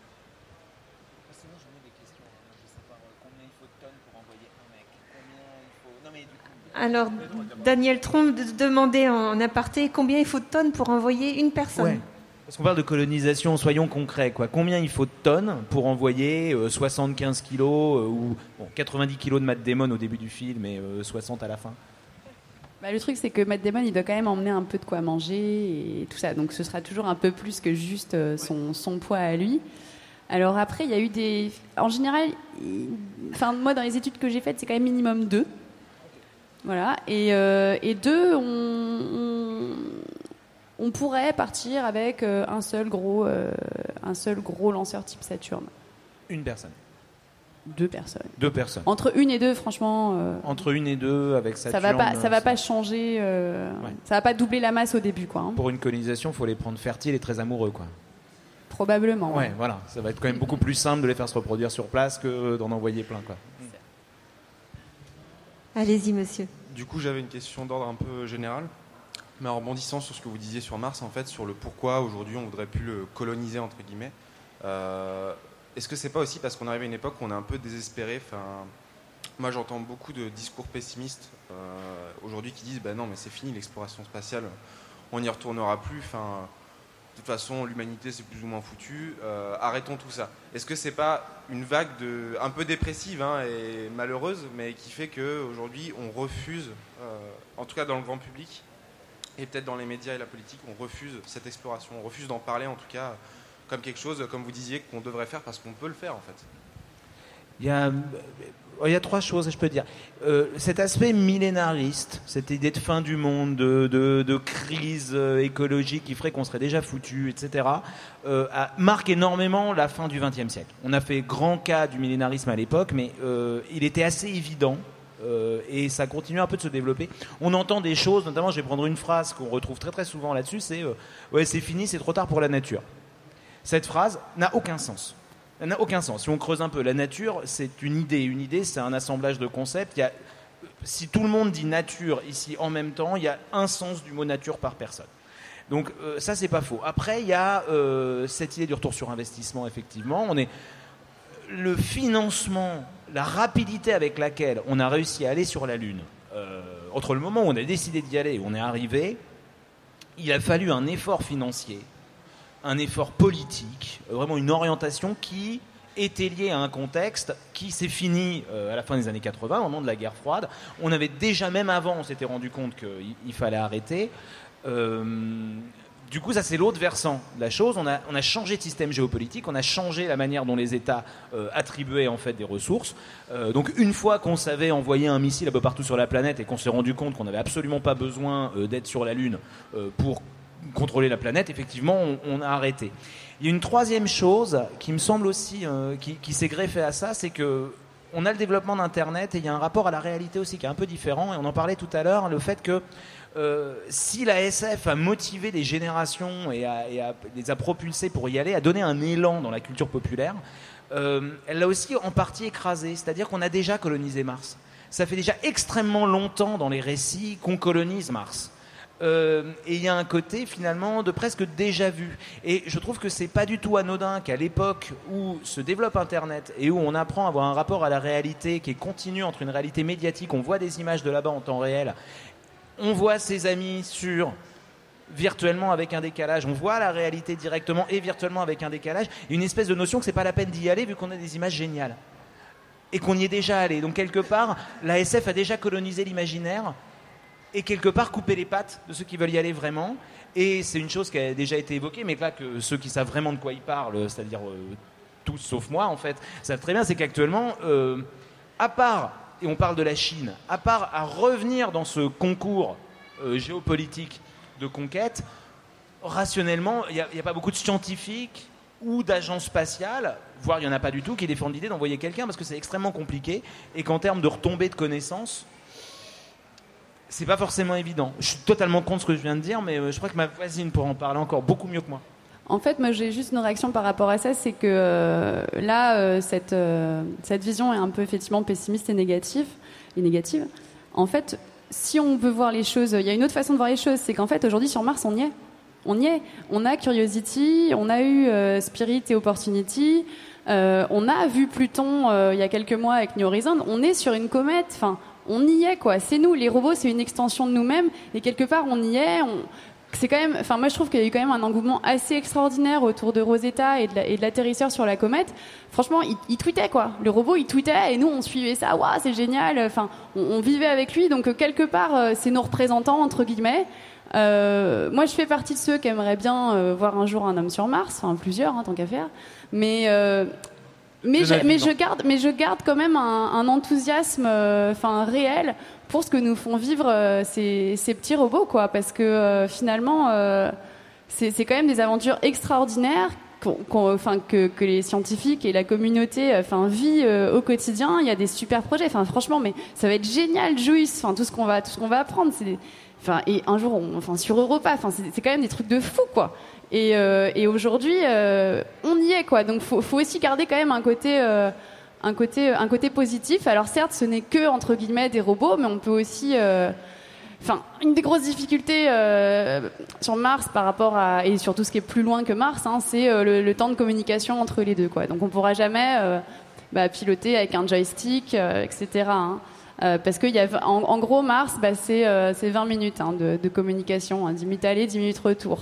Alors, Daniel Trompe demandait en aparté combien il faut de tonnes pour envoyer une personne. Ouais. Parce qu'on parle de colonisation, soyons concrets, quoi. Combien il faut de tonnes pour envoyer euh, soixante-quinze kilos euh, ou bon, quatre-vingt-dix kilos de Matt Damon au début du film et euh, soixante à la fin? Bah, le truc, c'est que Matt Damon, il doit quand même emmener un peu de quoi manger et tout ça. Donc, ce sera toujours un peu plus que juste son, son poids à lui. Alors après, il y a eu des... En général, il... enfin, moi, dans les études que j'ai faites, c'est quand même minimum deux. Voilà. Et, euh, et deux, on, on, on pourrait partir avec un seul gros, euh, un seul gros lanceur type Saturne. Une personne. Deux personnes. Deux personnes. Entre une et deux, franchement. Euh, Entre une et deux, avec Saturne. Ça va pas, ça va pas changer. Euh, ouais. Ça va pas doubler la masse au début, quoi. Hein. Pour une colonisation, il faut les prendre fertiles et très amoureux, quoi. Probablement. Ouais, ouais, voilà. Ça va être quand même beaucoup plus simple de les faire se reproduire sur place que d'en envoyer plein, quoi. Allez-y, monsieur. Du coup, j'avais une question d'ordre un peu général, mais en rebondissant sur ce que vous disiez sur Mars, en fait, sur le pourquoi aujourd'hui on voudrait plus le coloniser entre guillemets. Euh, Est-ce que c'est pas aussi parce qu'on arrive à une époque où on est un peu désespéré? Enfin, moi, j'entends beaucoup de discours pessimistes euh, aujourd'hui qui disent bah non, mais c'est fini l'exploration spatiale, on n'y retournera plus. Enfin, de toute façon l'humanité c'est plus ou moins foutu, euh, arrêtons tout ça. Est-ce que c'est pas une vague de, un peu dépressive hein, et malheureuse, mais qui fait qu'aujourd'hui on refuse, euh, en tout cas dans le grand public, et peut-être dans les médias et la politique, on refuse cette exploration, on refuse d'en parler en tout cas comme quelque chose, comme vous disiez, qu'on devrait faire parce qu'on peut le faire en fait. Il y a, il y a trois choses, je peux dire. Euh, cet aspect millénariste, cette idée de fin du monde, de, de, de crise écologique qui ferait qu'on serait déjà foutu, et cetera, euh, a, marque énormément la fin du vingtième siècle. On a fait grand cas du millénarisme à l'époque, mais euh, il était assez évident. Euh, et ça continue un peu de se développer. On entend des choses, notamment je vais prendre une phrase qu'on retrouve très très souvent là-dessus, c'est euh, « ouais c'est fini, c'est trop tard pour la nature ». Cette phrase n'a aucun sens. Elle n'a aucun sens. Si on creuse un peu, la nature c'est une idée. Une idée c'est un assemblage de concepts. Il y a, si tout le monde dit nature ici en même temps, il y a un sens du mot nature par personne. Donc euh, ça c'est pas faux. Après il y a euh, cette idée du retour sur investissement, effectivement. On est... Le financement, la rapidité avec laquelle on a réussi à aller sur la Lune, euh, entre le moment où on a décidé d'y aller et où on est arrivé, il a fallu un effort financier, un effort politique, vraiment une orientation qui était liée à un contexte qui s'est fini euh, à la fin des années quatre-vingts, au moment de la guerre froide. On avait déjà, même avant, on s'était rendu compte qu'il il fallait arrêter. Euh, Du coup, ça c'est l'autre versant de la chose. On a, on a changé de système géopolitique, on a changé la manière dont les États euh, attribuaient en fait des ressources. Euh, donc une fois qu'on savait envoyer un missile un peu partout sur la planète et qu'on s'est rendu compte qu'on n'avait absolument pas besoin euh, d'être sur la Lune euh, pour contrôler la planète, effectivement, on, on a arrêté. Il y a une troisième chose qui me semble aussi, euh, qui, qui s'est greffée à ça, c'est que on a le développement d'Internet et il y a un rapport à la réalité aussi qui est un peu différent. Et on en parlait tout à l'heure, le fait que Euh, si la S F a motivé des générations et, a, et a, les a propulsés pour y aller, a donné un élan dans la culture populaire, euh, elle l'a aussi en partie écrasé. C'est-à-dire qu'on a déjà colonisé Mars. Ça fait déjà extrêmement longtemps dans les récits qu'on colonise Mars. Euh, et il y a un côté finalement de presque déjà vu. Et je trouve que c'est pas du tout anodin qu'à l'époque où se développe Internet et où on apprend à avoir un rapport à la réalité qui est continu entre une réalité médiatique, on voit des images de là-bas en temps réel, on voit ses amis sur virtuellement avec un décalage, on voit la réalité directement et virtuellement avec un décalage, et une espèce de notion que c'est pas la peine d'y aller vu qu'on a des images géniales et qu'on y est déjà allé. Donc quelque part, la S F a déjà colonisé l'imaginaire et quelque part coupé les pattes de ceux qui veulent y aller vraiment. Et c'est une chose qui a déjà été évoquée, mais que là, que ceux qui savent vraiment de quoi ils parlent, c'est-à-dire euh, tous sauf moi en fait, savent très bien, c'est qu'actuellement, euh, à part et on parle de la Chine, à part à revenir dans ce concours euh, géopolitique de conquête, rationnellement, il n'y a, a pas beaucoup de scientifiques ou d'agences spatiales, voire il n'y en a pas du tout, qui défendent l'idée d'envoyer quelqu'un parce que c'est extrêmement compliqué et qu'en termes de retombées de connaissances, c'est pas forcément évident. Je suis totalement contre ce que je viens de dire, mais euh, je crois que ma voisine pourra en parler encore beaucoup mieux que moi. En fait, moi, j'ai juste une réaction par rapport à ça, c'est que euh, là, euh, cette, euh, cette vision est un peu effectivement pessimiste et négative. Et négative. En fait, si on veut voir les choses, il y a une autre façon de voir les choses, c'est qu'en fait, aujourd'hui, sur Mars, on y est. On y est. On a Curiosity, on a eu euh, Spirit et Opportunity, euh, on a vu Pluton euh, il y a quelques mois avec New Horizons. On est sur une comète, enfin, on y est, quoi. C'est nous, les robots, c'est une extension de nous-mêmes, et quelque part, on y est. On... C'est quand même, enfin moi je trouve qu'il y a eu quand même un engouement assez extraordinaire autour de Rosetta et de, la, et de l'atterrisseur sur la comète. Franchement, il, il tweetait quoi. Le robot il tweetait et nous on suivait ça. Waouh, c'est génial. Enfin, on, on vivait avec lui. Donc quelque part, c'est nos représentants entre guillemets. Euh, moi, je fais partie de ceux qui aimeraient bien euh, voir un jour un homme sur Mars, enfin plusieurs, hein, tant qu'à faire. Mais euh, mais, je, mais je garde, mais je garde quand même un, un enthousiasme, enfin euh, réel. Pour ce que nous font vivre euh, ces, ces petits robots, quoi, parce que euh, finalement, euh, c'est, c'est quand même des aventures extraordinaires qu'on, qu'on, enfin, que, que les scientifiques et la communauté enfin, vit euh, au quotidien. Il y a des super projets, enfin, franchement, mais ça va être génial, Juice, enfin, tout ce qu'on va, tout ce qu'on va apprendre. C'est des, enfin, et un jour, on, enfin, sur Europa, enfin, c'est, c'est quand même des trucs de fou, quoi. Et, euh, et aujourd'hui, euh, on y est, quoi. Donc, faut, faut aussi garder quand même un côté. Euh, Un côté, un côté positif. Alors certes, ce n'est que entre guillemets des robots, mais on peut aussi. Enfin, euh, une des grosses difficultés euh, sur Mars par rapport à et sur tout ce qui est plus loin que Mars, hein, c'est euh, le, le temps de communication entre les deux, quoi. Donc on pourra jamais euh, bah, piloter avec un joystick, euh, et cetera. Hein. Euh, parce que y a, en, en gros, Mars, bah, c'est, euh, c'est vingt minutes hein, de, de communication, hein, dix minutes aller, dix minutes retour.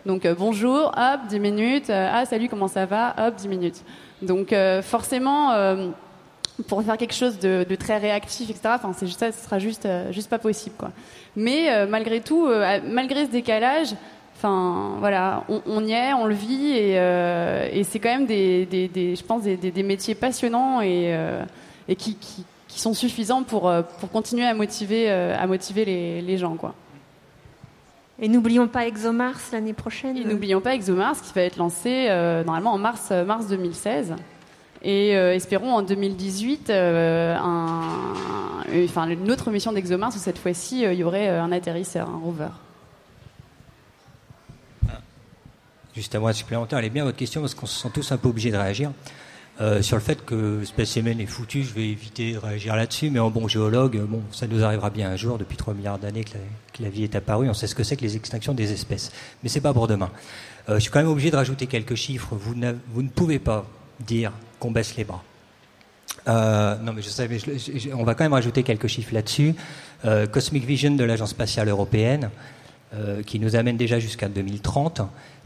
Donc euh, bonjour, hop, dix minutes. Euh, ah salut, comment ça va? Hop, dix minutes. Donc euh, forcément, euh, pour faire quelque chose de, de très réactif, et cetera. Enfin, c'est juste ça, ce sera juste, euh, juste pas possible, quoi. Mais euh, malgré tout, euh, malgré ce décalage, enfin voilà, on, on y est, on le vit, et, euh, et c'est quand même des, des, des, je pense, des, des, des métiers passionnants et, euh, et qui, qui, qui sont suffisants pour, pour continuer à motiver, à motiver les, les gens, quoi. Et n'oublions pas ExoMars l'année prochaine. Et n'oublions pas ExoMars qui va être lancé euh, normalement en mars, mars deux mille seize. Et euh, espérons en deux mille dix-huit euh, un, enfin, une autre mission d'ExoMars où cette fois-ci euh, il y aurait un atterrisseur, un rover. Juste à moi supplémentaire, elle est bien votre question parce qu'on se sent tous un peu obligés de réagir. Euh, sur le fait que Spécimen est foutu, je vais éviter de réagir là-dessus, mais en bon géologue, bon, ça nous arrivera bien un jour. Depuis trois milliards d'années que la, que la vie est apparue, on sait ce que c'est que les extinctions des espèces. Mais c'est pas pour demain. Euh, je suis quand même obligé de rajouter quelques chiffres. Vous, vous ne pouvez pas dire qu'on baisse les bras. Euh, non, mais je sais, mais je, je, on va quand même rajouter quelques chiffres là-dessus. Euh, Cosmic Vision de l'Agence spatiale européenne, euh, qui nous amène déjà jusqu'à deux mille trente,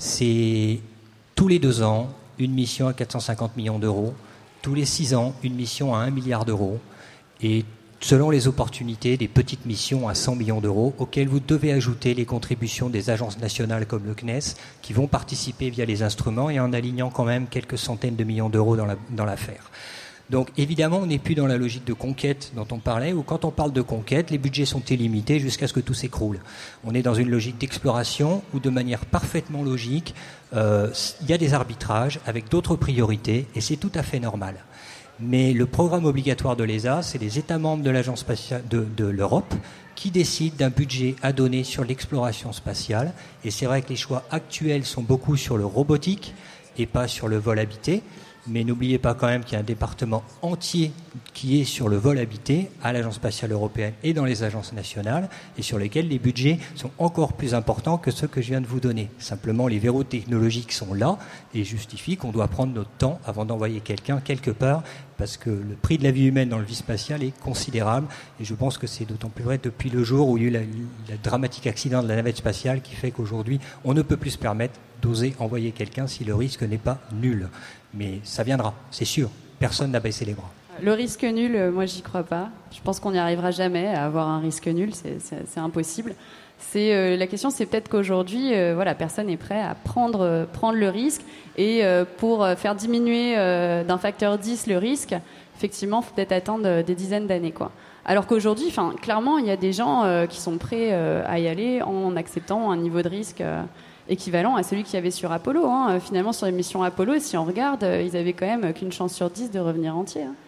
c'est tous les deux ans une mission à quatre cent cinquante millions d'euros, tous les six ans, une mission à un milliard d'euros, et selon les opportunités, des petites missions à cent millions d'euros, auxquelles vous devez ajouter les contributions des agences nationales comme le C N E S, qui vont participer via les instruments et en alignant quand même quelques centaines de millions d'euros dans, la, dans l'affaire. Donc évidemment, on n'est plus dans la logique de conquête dont on parlait, où quand on parle de conquête, les budgets sont illimités jusqu'à ce que tout s'écroule. On est dans une logique d'exploration où, de manière parfaitement logique, euh, il y a des arbitrages avec d'autres priorités, et c'est tout à fait normal. Mais le programme obligatoire de l'E S A, c'est les États membres de l'Agence spatiale de, de l'Europe qui décident d'un budget à donner sur l'exploration spatiale. Et c'est vrai que les choix actuels sont beaucoup sur le robotique et pas sur le vol habité. Mais n'oubliez pas quand même qu'il y a un département entier qui est sur le vol habité à l'Agence spatiale européenne et dans les agences nationales, et sur lesquels les budgets sont encore plus importants que ceux que je viens de vous donner. Simplement, les verrous technologiques sont là et justifient qu'on doit prendre notre temps avant d'envoyer quelqu'un quelque part, parce que le prix de la vie humaine dans le vide spatial est considérable, et je pense que c'est d'autant plus vrai depuis le jour où il y a eu la, la dramatique accident de la navette spatiale qui fait qu'aujourd'hui, on ne peut plus se permettre d'oser envoyer quelqu'un si le risque n'est pas nul. Mais ça viendra, c'est sûr. Personne n'a baissé les bras. Le risque nul, moi, j'y crois pas. Je pense qu'on n'y arrivera jamais à avoir un risque nul. C'est, c'est, c'est impossible. C'est, euh, la question, c'est peut-être qu'aujourd'hui, euh, voilà, personne n'est prêt à prendre, euh, prendre le risque. Et euh, pour faire diminuer euh, d'un facteur dix le risque, effectivement, il faut peut-être attendre des dizaines d'années, quoi. Alors qu'aujourd'hui, enfin, clairement, il y a des gens euh, qui sont prêts euh, à y aller en acceptant un niveau de risque euh, équivalent à celui qu'il y avait sur Apollo. Hein. Finalement, sur les missions Apollo, si on regarde, ils avaient quand même qu'une chance sur dix de revenir entiers. Hein.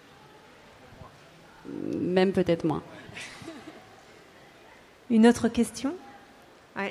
Même peut-être moins. Une autre question ? Ouais.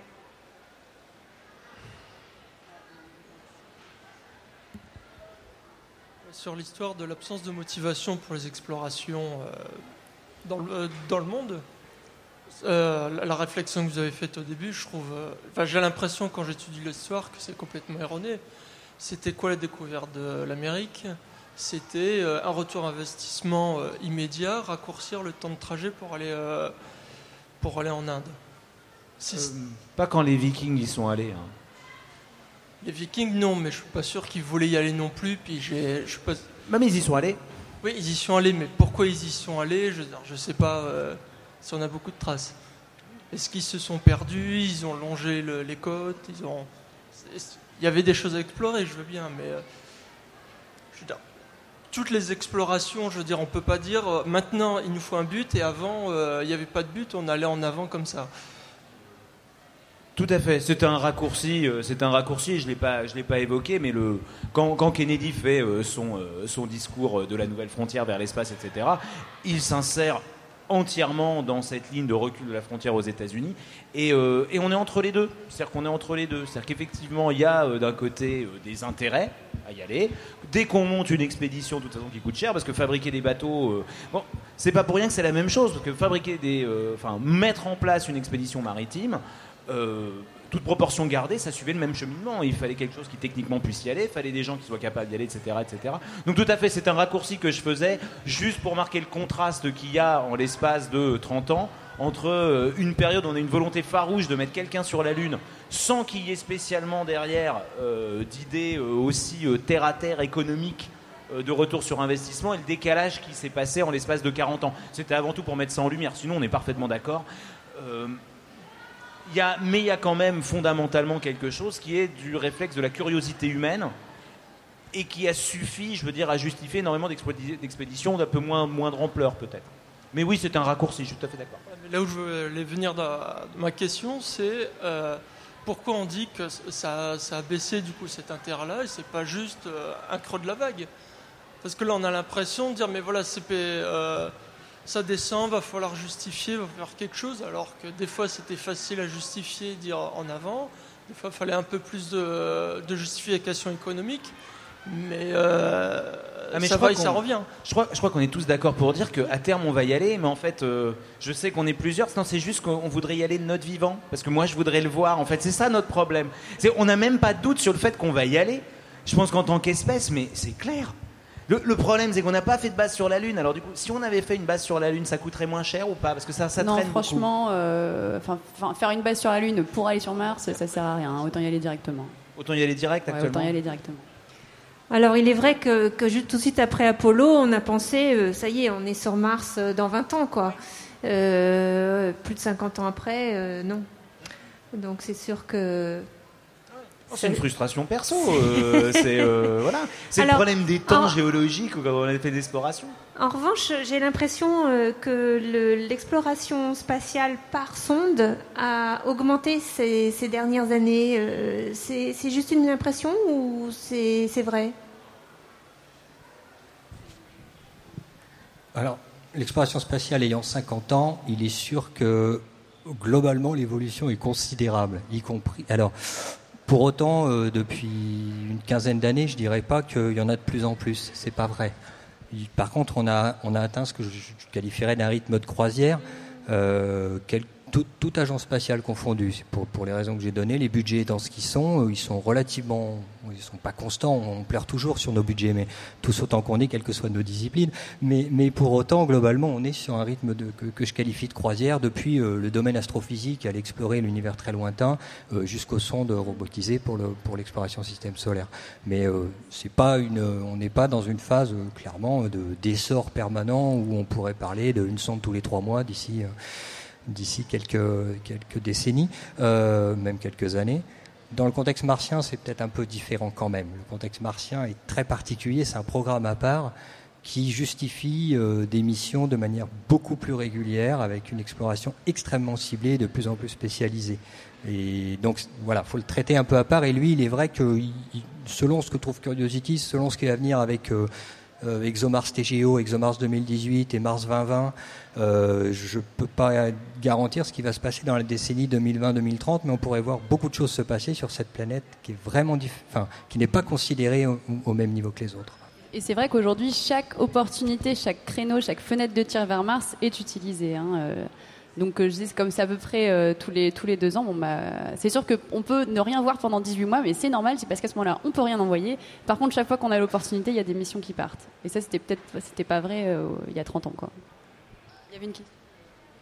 Sur l'histoire de l'absence de motivation pour les explorations euh, dans, le, dans le monde, Euh, la, la réflexion que vous avez faite au début, je trouve, euh, enfin, j'ai l'impression quand j'étudie l'histoire que c'est complètement erroné. C'était quoi la découverte de l'Amérique ? C'était euh, un retour investissement euh, immédiat, raccourcir le temps de trajet pour aller, euh, pour aller en Inde. Si euh, pas quand les Vikings y sont allés. Hein. Les Vikings, non, mais je suis pas sûr qu'ils voulaient y aller non plus. Puis j'ai, je suis pas... bah, mais ils y sont allés. Oui, ils y sont allés, mais pourquoi ils y sont allés ? Je, je sais pas. Euh, Si on a beaucoup de traces. Est-ce qu'ils se sont perdus ? Ils ont longé le, les côtes. Ils ont. Il y avait des choses à explorer, je veux bien, mais euh, je veux dire, toutes les explorations, je veux dire, on peut pas dire euh, maintenant il nous faut un but et avant euh, il n'y avait pas de but, on allait en avant comme ça. Tout à fait. C'est un raccourci. Euh, c'est un raccourci. Je l'ai pas, je l'ai pas évoqué, mais le quand, quand Kennedy fait euh, son euh, son discours de la nouvelle frontière vers l'espace, et cetera, il s'insère entièrement dans cette ligne de recul de la frontière aux États-Unis, et, euh, et on est entre les deux. C'est-à-dire qu'on est entre les deux. C'est-à-dire qu'effectivement, il y a euh, d'un côté euh, des intérêts à y aller. Dès qu'on monte une expédition, de toute façon, qui coûte cher, parce que fabriquer des bateaux, euh, bon, c'est pas pour rien que c'est la même chose, parce que fabriquer des, euh, enfin, mettre en place une expédition maritime. Euh, toute proportion gardée, ça suivait le même cheminement. Il fallait quelque chose qui techniquement puisse y aller, il fallait des gens qui soient capables d'y aller, et cetera, et cetera. Donc tout à fait, c'est un raccourci que je faisais juste pour marquer le contraste qu'il y a en l'espace de trente ans entre une période où on a une volonté farouche de mettre quelqu'un sur la Lune sans qu'il y ait spécialement derrière euh, d'idées euh, aussi euh, terre-à-terre économiques euh, de retour sur investissement et le décalage qui s'est passé en l'espace de quarante ans. C'était avant tout pour mettre ça en lumière, sinon on est parfaitement d'accord. Euh, y a, mais il y a quand même fondamentalement quelque chose qui est du réflexe de la curiosité humaine et qui a suffi, je veux dire, à justifier énormément d'expéditions d'un peu moins, moindre ampleur peut-être. Mais oui, c'est un raccourci, je suis tout à fait d'accord. Là où je voulais venir de ma question, c'est euh, pourquoi on dit que ça, ça a baissé du coup cet intérêt-là et c'est pas juste euh, un creux de la vague. Parce que là, on a l'impression de dire, mais voilà, c'est, euh, ça descend, va falloir justifier, va faire quelque chose, alors que des fois, c'était facile à justifier, dire en avant. Des fois, il fallait un peu plus de, de justification économique. Mais, euh, ah mais ça va et ça revient. Je crois, je crois qu'on est tous d'accord pour dire qu'à terme on va y aller, mais en fait, euh, je sais qu'on est plusieurs. Non, c'est juste qu'on voudrait y aller de notre vivant, parce que moi je voudrais le voir. En fait, c'est ça notre problème. C'est, on n'a même pas de doute sur le fait qu'on va y aller. Je pense qu'en tant qu'espèce, mais c'est clair. Le, le problème, c'est qu'on n'a pas fait de base sur la Lune. Alors du coup, si on avait fait une base sur la Lune, ça coûterait moins cher ou pas? Parce que ça, ça non, traîne franchement, euh, faire une base sur la Lune pour aller sur Mars, ça sert à rien. Autant y aller directement. Autant y aller direct ouais, actuellement. Autant y aller directement. Alors, il est vrai que, que juste tout de suite après Apollo, on a pensé, euh, ça y est, on est sur Mars euh, dans vingt ans, quoi. Euh, plus de cinquante ans après, euh, non. Donc, c'est sûr que... Oh, c'est une frustration perso. Euh, c'est euh, voilà. c'est Alors, le problème des temps en... géologiques quand on a fait d'exploration. En revanche, j'ai l'impression euh, que le, l'exploration spatiale par sonde a augmenté ces, ces dernières années. Euh, c'est, c'est juste une impression ou c'est, c'est vrai? Alors, l'exploration spatiale ayant cinquante ans, il est sûr que globalement l'évolution est considérable, y compris. Alors. Pour autant, euh, depuis une quinzaine d'années, je dirais pas qu'il y en a de plus en plus. C'est pas vrai. Par contre, on a, on a atteint ce que je, je qualifierais d'un rythme de croisière. Euh, quel, tout, toute agence spatiale confondue, pour, pour les raisons que j'ai données, les budgets étant ce qu'ils sont, ils sont relativement, ils sont pas constants. On pleure toujours sur nos budgets, mais tous autant qu'on est, quelles que soient nos disciplines. Mais, mais pour autant, globalement, on est sur un rythme de, que, que je qualifie de croisière depuis euh, le domaine astrophysique, à l'explorer l'univers très lointain, euh, jusqu'aux sondes robotisées pour, le, pour l'exploration système solaire. Mais euh, c'est pas une, on n'est pas dans une phase euh, clairement de d'essor permanent où on pourrait parler d'une sonde tous les trois mois d'ici. Euh, d'ici quelques, quelques décennies, euh, même quelques années. Dans le contexte martien, c'est peut-être un peu différent quand même. Le contexte martien est très particulier, c'est un programme à part qui justifie euh, des missions de manière beaucoup plus régulière, avec une exploration extrêmement ciblée, de plus en plus spécialisée. Et donc voilà, il faut le traiter un peu à part. Et lui, il est vrai que il, selon ce que trouve Curiosity, selon ce qui va venir avec euh, euh, ExoMars T G O, ExoMars deux mille dix-huit et Mars vingt vingt, Euh, je ne peux pas garantir ce qui va se passer dans la décennie deux mille vingt deux mille trente, mais on pourrait voir beaucoup de choses se passer sur cette planète qui est vraiment diff- enfin, qui n'est pas considérée au, au même niveau que les autres. Et c'est vrai qu'aujourd'hui, chaque opportunité, chaque créneau, chaque fenêtre de tir vers Mars est utilisée. Hein. Euh, donc je dis, comme c'est à peu près euh, tous, les, tous les deux ans, bon, bah, c'est sûr qu'on peut ne rien voir pendant dix-huit mois, mais c'est normal, c'est parce qu'à ce moment-là, on ne peut rien envoyer. Par contre, chaque fois qu'on a l'opportunité, il y a des missions qui partent. Et ça, c'était peut-être c'était pas vrai euh, il y a trente ans, quoi. Il y avait une question. Laurence ?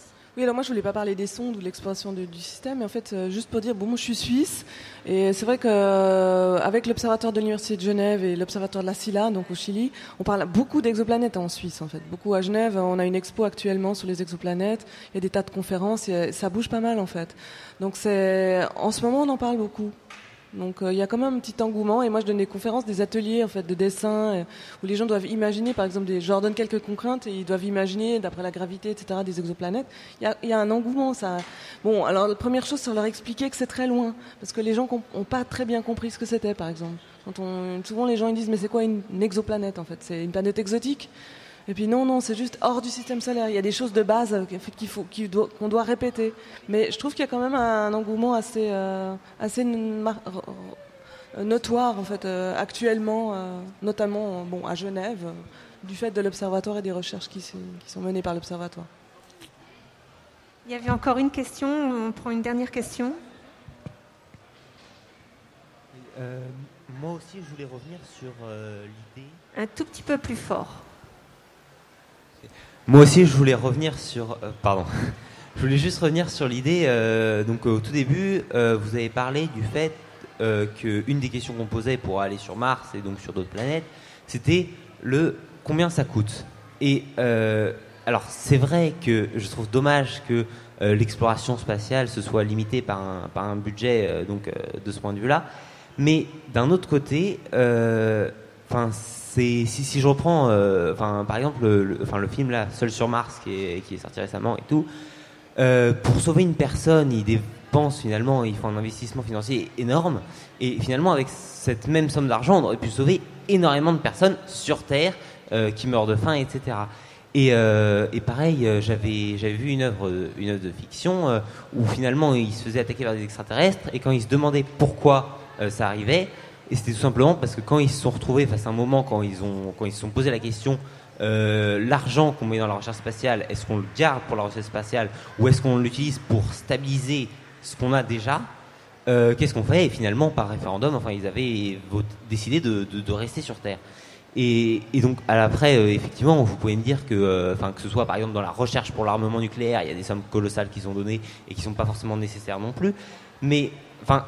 Oui, alors moi je voulais pas parler des sondes ou de l'exploration de, du système, mais en fait euh, juste pour dire, bon moi je suis suisse et c'est vrai que euh, avec l'observatoire de l'université de Genève et l'observatoire de la Silla, donc au Chili, on parle beaucoup d'exoplanètes en Suisse en fait. Beaucoup à Genève, on a une expo actuellement sur les exoplanètes, il y a des tas de conférences, et ça bouge pas mal en fait. Donc c'est en ce moment on en parle beaucoup. Donc il euh, y a quand même un petit engouement et moi je donne des conférences, des ateliers en fait de dessin euh, où les gens doivent imaginer, par exemple, des, je leur donne quelques contraintes et ils doivent imaginer d'après la gravité, et cetera, des exoplanètes. Il y a, y a un engouement, ça. Bon, alors la première chose, c'est leur expliquer que c'est très loin, parce que les gens n'ont pas très bien compris ce que c'était, par exemple. Quand on, souvent les gens ils disent mais c'est quoi une, une exoplanète en fait? C'est une planète exotique? Et puis non, non, c'est juste hors du système solaire. Il y a des choses de base qu'il faut, qu'il doit, qu'on doit répéter. Mais je trouve qu'il y a quand même un engouement assez, euh, assez notoire en fait euh, actuellement, euh, notamment bon à Genève, euh, du fait de l'observatoire et des recherches qui, qui sont menées par l'observatoire. Il y avait encore une question. On prend une dernière question. Euh, moi aussi, je voulais revenir sur euh, l'idée. Un tout petit peu plus fort. Moi aussi, je voulais revenir sur. Euh, pardon. Je voulais juste revenir sur l'idée. Euh, donc, au tout début, euh, vous avez parlé du fait euh, qu'une des questions qu'on posait pour aller sur Mars et donc sur d'autres planètes, c'était le combien ça coûte. Et euh, alors, c'est vrai que je trouve dommage que euh, l'exploration spatiale se soit limitée par un, par un budget euh, donc, euh, de ce point de vue-là. Mais d'un autre côté, euh, c'est, si, si je reprends, euh, par exemple, le, le, le film là, Seul sur Mars, qui est, qui est sorti récemment et tout, euh, pour sauver une personne, ils dépensent finalement, ils font un investissement financier énorme, et finalement, avec cette même somme d'argent, on aurait pu sauver énormément de personnes sur Terre euh, qui meurent de faim, et cetera. Et, euh, et pareil, euh, j'avais, j'avais vu une œuvre, une œuvre de fiction euh, où finalement, ils se faisaient attaquer par des extraterrestres, et quand ils se demandaient pourquoi Euh, ça arrivait, et c'était tout simplement parce que quand ils se sont retrouvés face à un moment, quand ils ont, quand ils se sont posé la question, euh, l'argent qu'on met dans la recherche spatiale, est-ce qu'on le garde pour la recherche spatiale ou est-ce qu'on l'utilise pour stabiliser ce qu'on a déjà, euh, qu'est-ce qu'on fait? Et finalement, par référendum, enfin, ils avaient voté, décidé de, de, de rester sur Terre. Et, et donc, après, euh, effectivement, vous pouvez me dire que, euh, que ce soit par exemple dans la recherche pour l'armement nucléaire, il y a des sommes colossales qui sont données et qui ne sont pas forcément nécessaires non plus. Mais, enfin,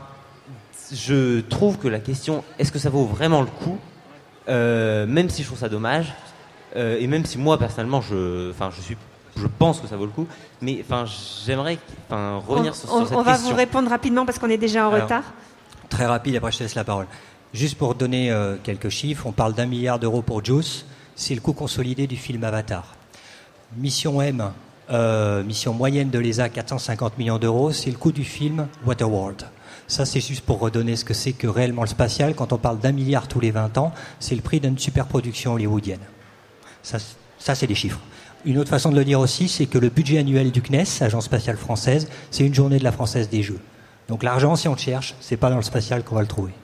je trouve que la question est-ce que ça vaut vraiment le coup, euh, même si je trouve ça dommage, euh, et même si moi personnellement je, enfin je suis, je pense que ça vaut le coup, mais enfin j'aimerais, enfin revenir on, sur, sur on, cette question. On va question. vous répondre rapidement parce qu'on est déjà en Alors, retard. Très rapide, après je te laisse la parole. Juste pour donner euh, quelques chiffres, on parle d'un milliard d'euros pour JUICE, c'est le coût consolidé du film Avatar. Mission M, euh, mission moyenne de l'E S A, quatre cent cinquante millions d'euros, c'est le coût du film Waterworld. Ça, c'est juste pour redonner ce que c'est que réellement le spatial. Quand on parle d'un milliard tous les vingt ans, c'est le prix d'une superproduction hollywoodienne. Ça, ça, c'est des chiffres. Une autre façon de le dire aussi, c'est que le budget annuel du C N E S, Agence spatiale française, c'est une journée de la Française des Jeux. Donc l'argent, si on le cherche, c'est pas dans le spatial qu'on va le trouver.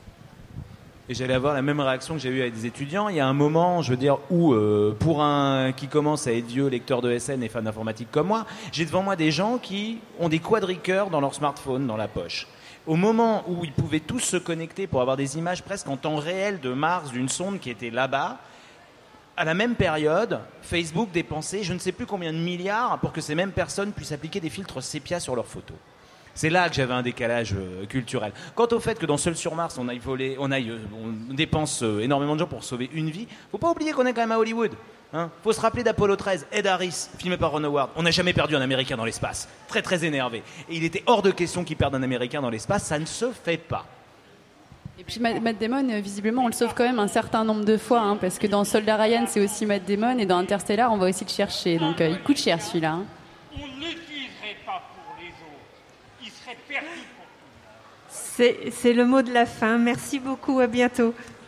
Et j'allais avoir la même réaction que j'ai eue avec des étudiants. Il y a un moment, je veux dire, où euh, pour un qui commence à être vieux, lecteur de S N et fan d'informatique comme moi, j'ai devant moi des gens qui ont des quadricœurs dans leur smartphone, dans la poche. Au moment où ils pouvaient tous se connecter pour avoir des images presque en temps réel de Mars, d'une sonde qui était là-bas, à la même période, Facebook dépensait je ne sais plus combien de milliards pour que ces mêmes personnes puissent appliquer des filtres sépia sur leurs photos. C'est là que j'avais un décalage euh, culturel. Quant au fait que dans Seul sur Mars, on aille voler, on, aille, on dépense euh, énormément de gens pour sauver une vie, faut pas oublier qu'on est quand même à Hollywood. Hein, faut se rappeler d'Apollo treize, Ed Harris, filmé par Ron Howard. On n'a jamais perdu un Américain dans l'espace. Très très énervé. Et il était hors de question qu'il perde un Américain dans l'espace, ça ne se fait pas. Et puis Matt Damon, visiblement, on le sauve quand même un certain nombre de fois, hein, parce que dans Soldat Ryan, c'est aussi Matt Damon, et dans Interstellar, on va aussi le chercher. Donc euh, il coûte cher celui-là. Hein. On n'utiliserait pas pour les autres. Il serait perdu pour tout le monde. C'est, c'est le mot de la fin. Merci beaucoup, à bientôt.